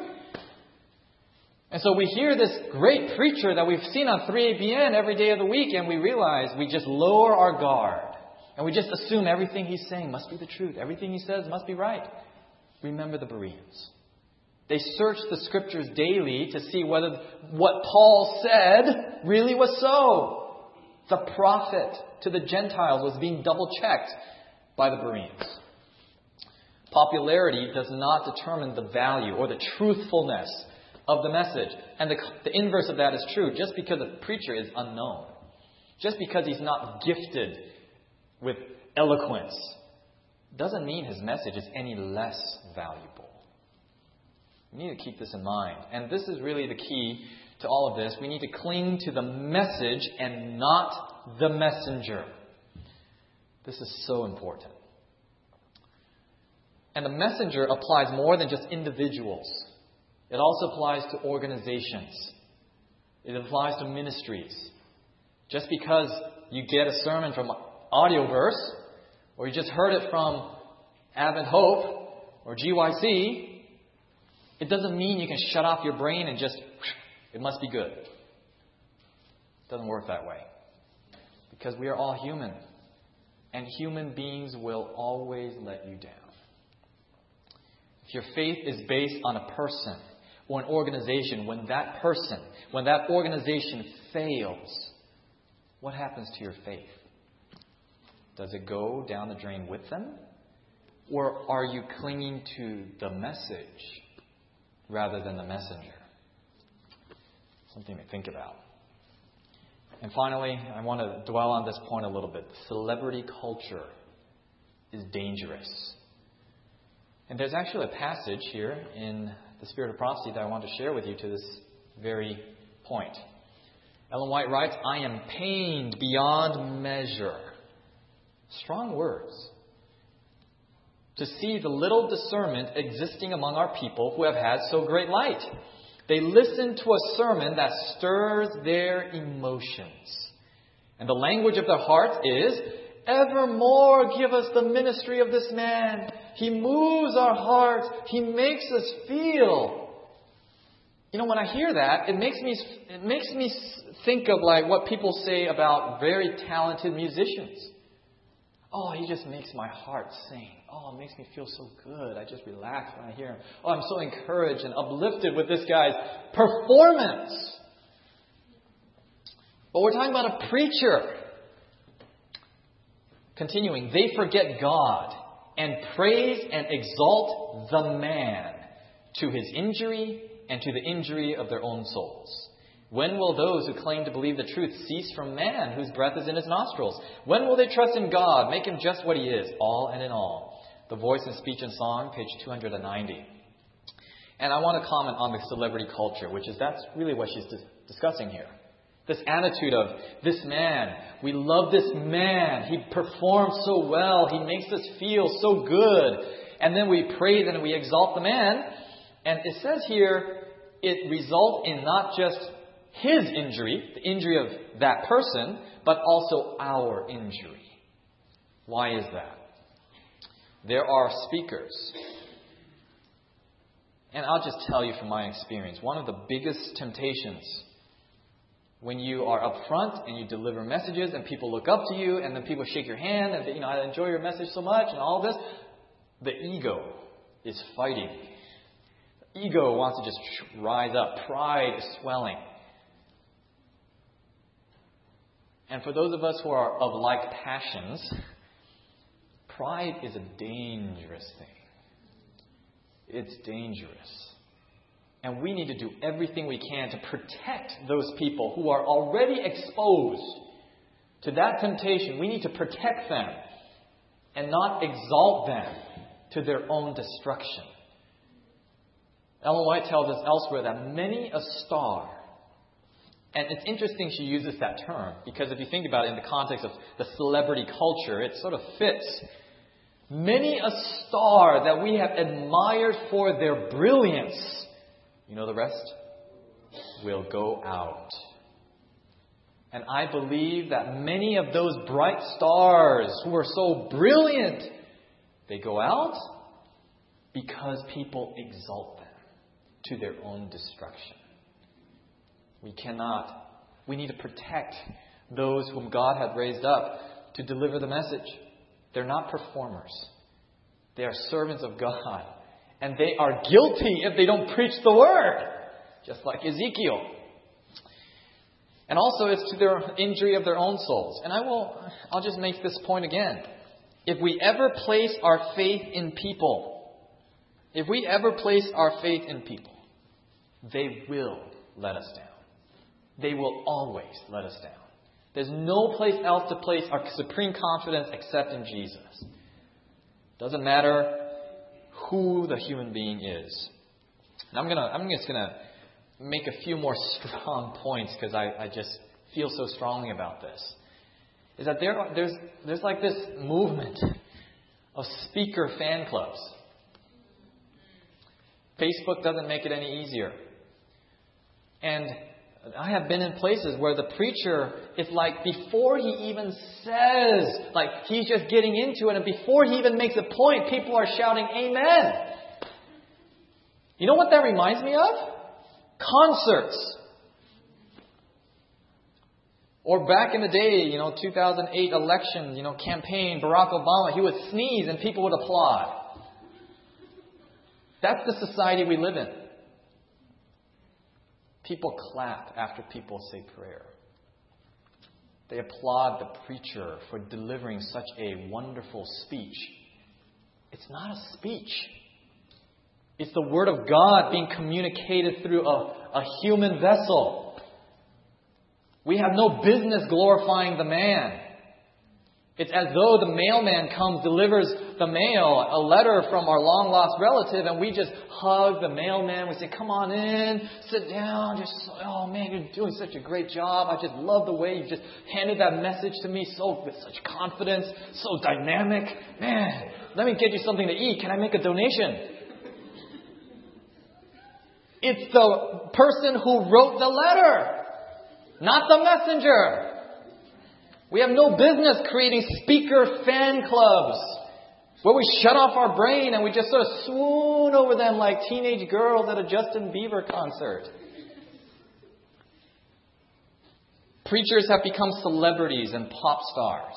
And so we hear this great preacher that we've seen on three A B N every day of the week, and we realize we just lower our guard. And we just assume everything he's saying must be the truth. Everything he says must be right. Remember the Bereans. They searched the Scriptures daily to see whether what Paul said really was so. The prophet to the Gentiles was being double-checked by the Bereans. Popularity does not determine the value or the truthfulness of the message. And the, the inverse of that is true. Just because a preacher is unknown, just because he's not gifted with eloquence, doesn't mean his message is any less valuable. We need to keep this in mind. And this is really the key to all of this. We need to cling to the message and not the messenger. This is so important. And the messenger applies more than just individuals. It also applies to organizations. It applies to ministries. Just because you get a sermon from Audioverse, or you just heard it from Advent Hope or G Y C, it doesn't mean you can shut off your brain and just, it must be good. It doesn't work that way. Because we are all human. And human beings will always let you down. If your faith is based on a person or an organization, when that person, when that organization fails, what happens to your faith? Does it go down the drain with them? Or are you clinging to the message rather than the messenger? Something to think about. And finally, I want to dwell on this point a little bit. Celebrity culture is dangerous. And there's actually a passage here in the Spirit of Prophecy that I want to share with you to this very point. Ellen White writes, I am pained beyond measure. Strong words. To see the little discernment existing among our people who have had so great light. They listen to a sermon that stirs their emotions. And the language of their hearts is, evermore give us the ministry of this man. He moves our hearts. He makes us feel. You know, when I hear that, it makes me it makes me think of like what people say about very talented musicians. Oh, he just makes my heart sing. Oh, it makes me feel so good. I just relax when I hear him. Oh, I'm so encouraged and uplifted with this guy's performance. But we're talking about a preacher. Continuing, they forget God and praise and exalt the man to his injury and to the injury of their own souls. When will those who claim to believe the truth cease from man, whose breath is in his nostrils? When will they trust in God, make him just what he is, all and in all? The Voice in Speech and Song, page two hundred ninety. And I want to comment on the celebrity culture, which is that's really what she's dis- discussing here. This attitude of, this man, we love this man. He performs so well. He makes us feel so good. And then we praise and we exalt the man. And it says here, it results in not just his injury, the injury of that person, but also our injury. Why is that? There are speakers. And I'll just tell you from my experience, one of the biggest temptations when you are up front and you deliver messages and people look up to you and then people shake your hand and say, you know, I enjoy your message so much and all this, the ego is fighting. The ego wants to just rise up. Pride is swelling. And for those of us who are of like passions, pride is a dangerous thing. It's dangerous. And we need to do everything we can to protect those people who are already exposed to that temptation. We need to protect them and not exalt them to their own destruction. Ellen White tells us elsewhere that many a star, and it's interesting she uses that term, because if you think about it in the context of the celebrity culture, it sort of fits. Many a star that we have admired for their brilliance, you know the rest, will go out. And I believe that many of those bright stars who are so brilliant, they go out because people exalt them to their own destruction. We cannot, we need to protect those whom God had raised up to deliver the message. They're not performers. They are servants of God. And they are guilty if they don't preach the word. Just like Ezekiel. And also it's to their injury of their own souls. And I will, I'll just make this point again. If we ever place our faith in people, if we ever place our faith in people, they will let us down. They will always let us down. There's no place else to place our supreme confidence except in Jesus. Doesn't matter who the human being is. And I'm gonna, I'm just gonna make a few more strong points because I, I just feel so strongly about this. Is that there, are, there's, there's like this movement of speaker fan clubs. Facebook doesn't make it any easier. And I have been in places where the preacher is like, before he even says, like he's just getting into it, and before he even makes a point, people are shouting, Amen. You know what that reminds me of? Concerts. Or back in the day, you know, two thousand eight election, you know, campaign, Barack Obama, he would sneeze and people would applaud. That's the society we live in. People clap after people say prayer. They applaud the preacher for delivering such a wonderful speech. It's not a speech. It's the Word of God being communicated through a, a human vessel. We have no business glorifying the man. It's as though the mailman comes, delivers the mail, a letter from our long-lost relative, and we just hug the mailman. We say, come on in, sit down. Just, oh man, you're doing such a great job. I just love the way you just handed that message to me so with such confidence, so dynamic. Man, let me get you something to eat. Can I make a donation? It's the person who wrote the letter, not the messenger. We have no business creating speaker fan clubs where we shut off our brain and we just sort of swoon over them like teenage girls at a Justin Bieber concert. Preachers have become celebrities and pop stars.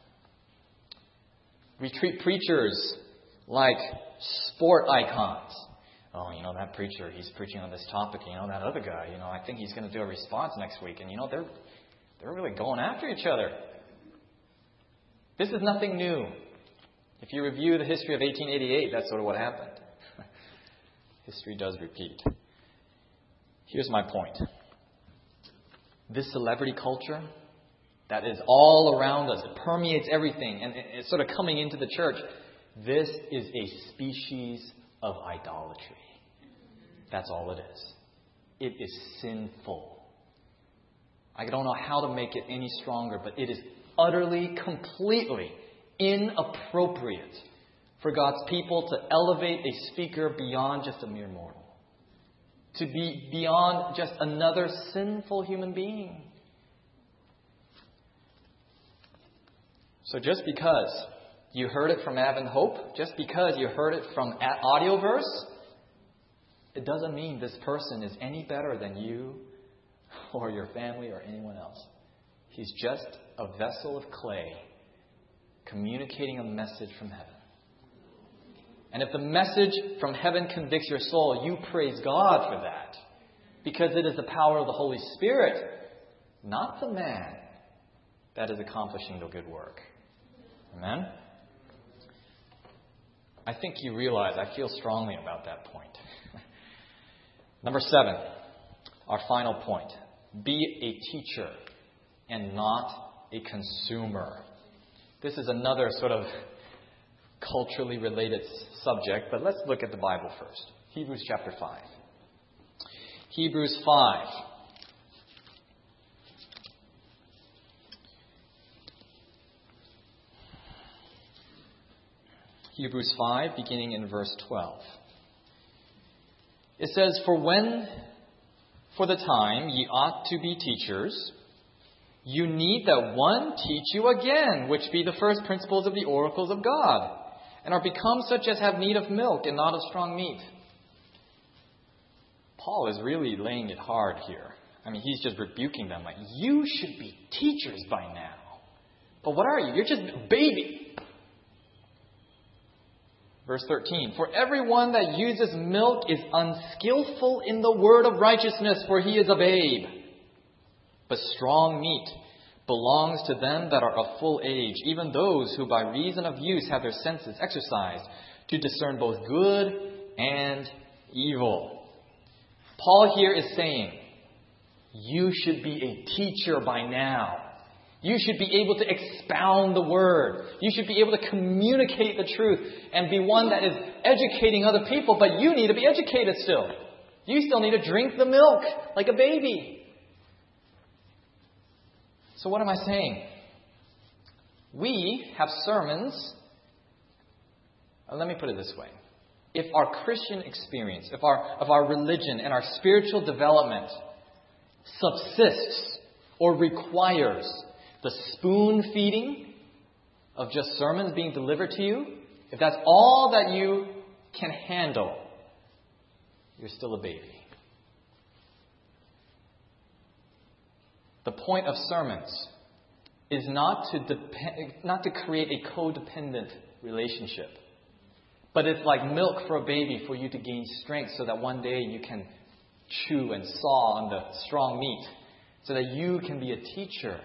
We treat preachers like sport icons. Oh, you know, that preacher, he's preaching on this topic. You know, that other guy, you know, I think he's going to do a response next week. And, you know, they're they're really going after each other. This is nothing new. If you review the history of eighteen eighty-eight, that's sort of what happened. History does repeat. Here's my point. This celebrity culture that is all around us, it permeates everything, and it's sort of coming into the church. This is a species of idolatry. That's all it is. It is sinful. I don't know how to make it any stronger, but it is utterly, completely inappropriate for God's people to elevate a speaker beyond just a mere mortal. To be beyond just another sinful human being. So just because you heard it from Advent Hope, just because you heard it from Audioverse, it doesn't mean this person is any better than you or your family or anyone else. He's just a vessel of clay communicating a message from heaven. And if the message from heaven convicts your soul, you praise God for that. Because it is the power of the Holy Spirit, not the man, that is accomplishing the good work. Amen? I think you realize I feel strongly about that point. Number seven, our final point. Be a teacher and not a consumer. This is another sort of culturally related subject, but let's look at the Bible first. Hebrews chapter five. Hebrews five. Hebrews five, beginning in verse twelve. It says, For when, for the time, ye ought to be teachers, you need that one teach you again, which be the first principles of the oracles of God, and are become such as have need of milk and not of strong meat. Paul is really laying it hard here. I mean, he's just rebuking them like, you should be teachers by now. But what are you? You're just a baby. Verse thirteen, For everyone that uses milk is unskillful in the word of righteousness, for he is a babe. But strong meat belongs to them that are of full age, even those who by reason of use have their senses exercised to discern both good and evil. Paul here is saying, you should be a teacher by now. You should be able to expound the word. You should be able to communicate the truth and be one that is educating other people, but you need to be educated still. You still need to drink the milk like a baby. So what am I saying? We have sermons. Let me put it this way. if our Christian experience, if our, if our religion and our spiritual development subsists or requires the spoon feeding of just sermons being delivered to you, if that's all that you can handle, you're still a baby. The point of sermons is not to depend, not to create a codependent relationship. But it's like milk for a baby for you to gain strength so that one day you can chew and saw on the strong meat so that you can be a teacher.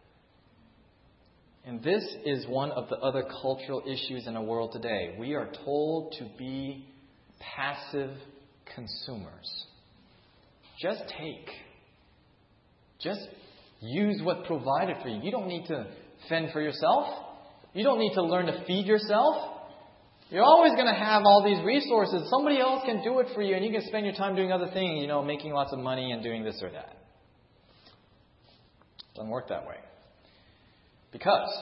And this is one of the other cultural issues in the world today. We are told to be passive consumers. Just take. Just use what's provided for you. You don't need to fend for yourself. You don't need to learn to feed yourself. You're always going to have all these resources. Somebody else can do it for you, and you can spend your time doing other things, you know, making lots of money and doing this or that. It doesn't work that way. Because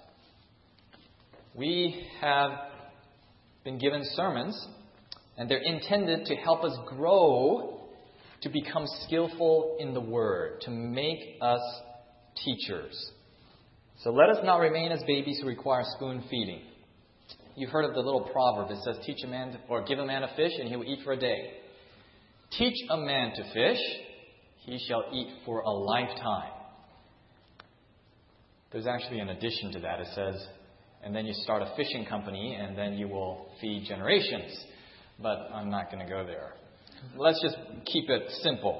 we have been given sermons, and they're intended to help us grow to become skillful in the Word, to make us teachers. So let us not remain as babies who require spoon feeding. You've heard of the little proverb that says, teach a man to, or give a man a fish and he will eat for a day. Teach a man to fish, he shall eat for a lifetime. There's actually an addition to that. It says, and then you start a fishing company and then you will feed generations. But I'm not going to go there. Let's just keep it simple.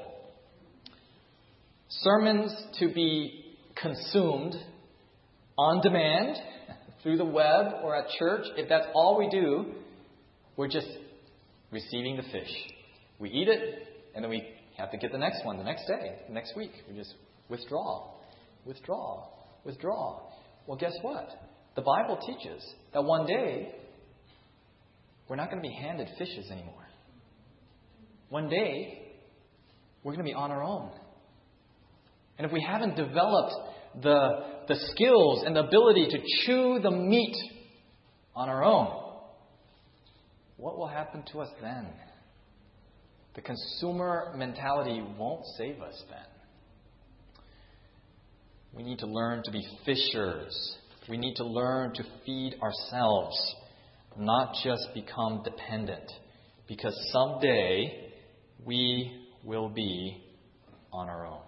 Sermons to be consumed on demand, through the web or at church, if that's all we do, we're just receiving the fish. We eat it, and then we have to get the next one the next day, the next week. We just withdraw, withdraw, withdraw. Well, guess what? The Bible teaches that one day, we're not going to be handed fishes anymore. One day, we're going to be on our own. And if we haven't developed the the skills and the ability to chew the meat on our own, what will happen to us then? The consumer mentality won't save us then. We need to learn to be fishers. We need to learn to feed ourselves, not just become dependent, because someday we will be on our own.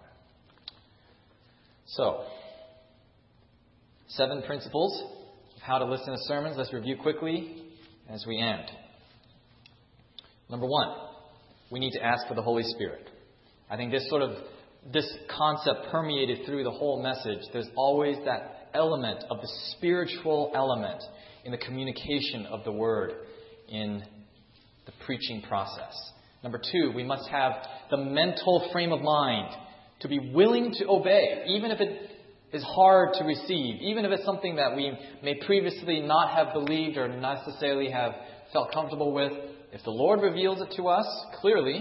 So, seven principles of how to listen to sermons. Let's review quickly as we end. Number one, we need to ask for the Holy Spirit. I think this sort of this concept permeated through the whole message. There's always that element of the spiritual element in the communication of the Word in the preaching process. Number two, we must have the mental frame of mind to be willing to obey, even if it is hard to receive, even if it's something that we may previously not have believed or necessarily have felt comfortable with. If the Lord reveals it to us clearly,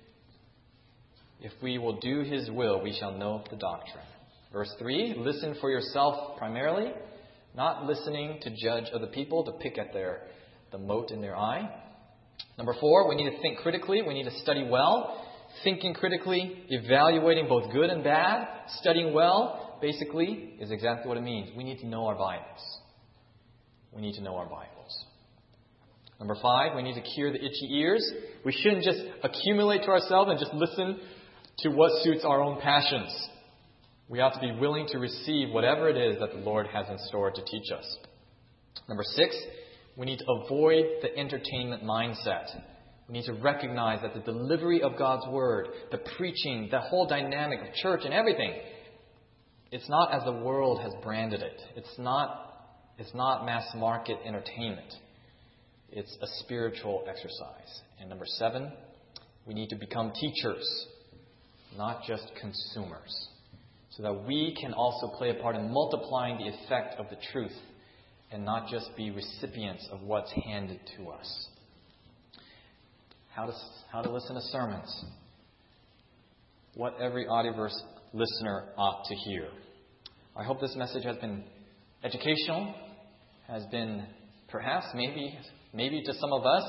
if we will do His will, we shall know the doctrine. Verse three, listen for yourself primarily, not listening to judge other people, to pick at their the mote in their eye. Number four, we need to think critically. We need to study well. Thinking critically, evaluating both good and bad, studying well, basically, is exactly what it means. We need to know our Bibles. We need to know our Bibles. Number five, we need to cure the itchy ears. We shouldn't just accumulate to ourselves and just listen to what suits our own passions. We ought to be willing to receive whatever it is that the Lord has in store to teach us. Number six, we need to avoid the entertainment mindset. We need to recognize that the delivery of God's Word, the preaching, the whole dynamic of church and everything, it's not as the world has branded it. It's not, it's not mass market entertainment. It's a spiritual exercise. And number seven, we need to become teachers, not just consumers, so that we can also play a part in multiplying the effect of the truth and not just be recipients of what's handed to us. How to, how to listen to sermons. What every Audioverse listener ought to hear. I hope this message has been educational, has been perhaps, maybe, maybe to some of us,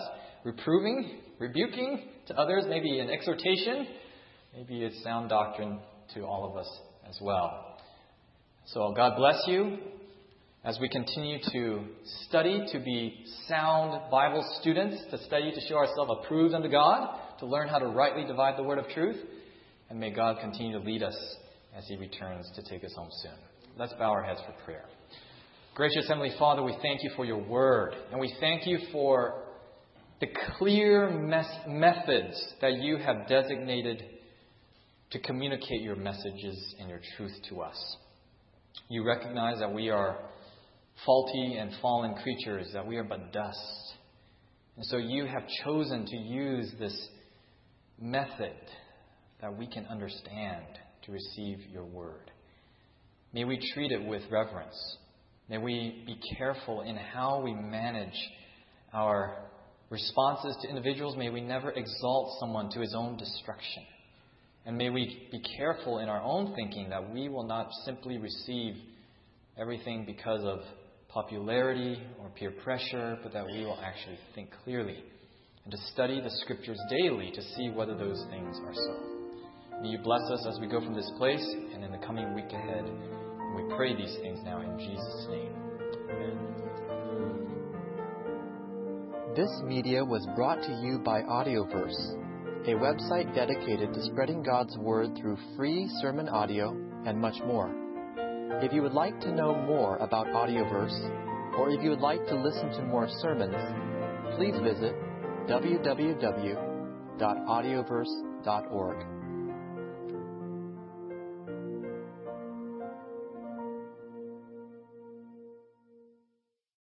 reproving, rebuking to others, maybe an exhortation, maybe it's sound doctrine to all of us as well. So God bless you as we continue to study, to be sound Bible students, to study to show ourselves approved unto God, to learn how to rightly divide the word of truth. And may God continue to lead us as He returns to take us home soon. Let's bow our heads for prayer. Gracious Heavenly Father, we thank You for Your word. And we thank You for the clear mes- methods that You have designated to communicate Your messages and Your truth to us. You recognize that we are faulty and fallen creatures, that we are but dust. And so You have chosen to use this method that we can understand to receive Your word. May we treat it with reverence. May we be careful in how we manage our responses to individuals. May we never exalt someone to his own destruction. And may we be careful in our own thinking that we will not simply receive everything because of popularity or peer pressure, but that we will actually think clearly and to study the Scriptures daily to see whether those things are so. May You bless us as we go from this place and in the coming week ahead. And we pray these things now in Jesus' name. Amen. This media was brought to you by Audioverse, a website dedicated to spreading God's Word through free sermon audio and much more. If you would like to know more about Audioverse, or if you would like to listen to more sermons, please visit w w w dot audioverse dot org.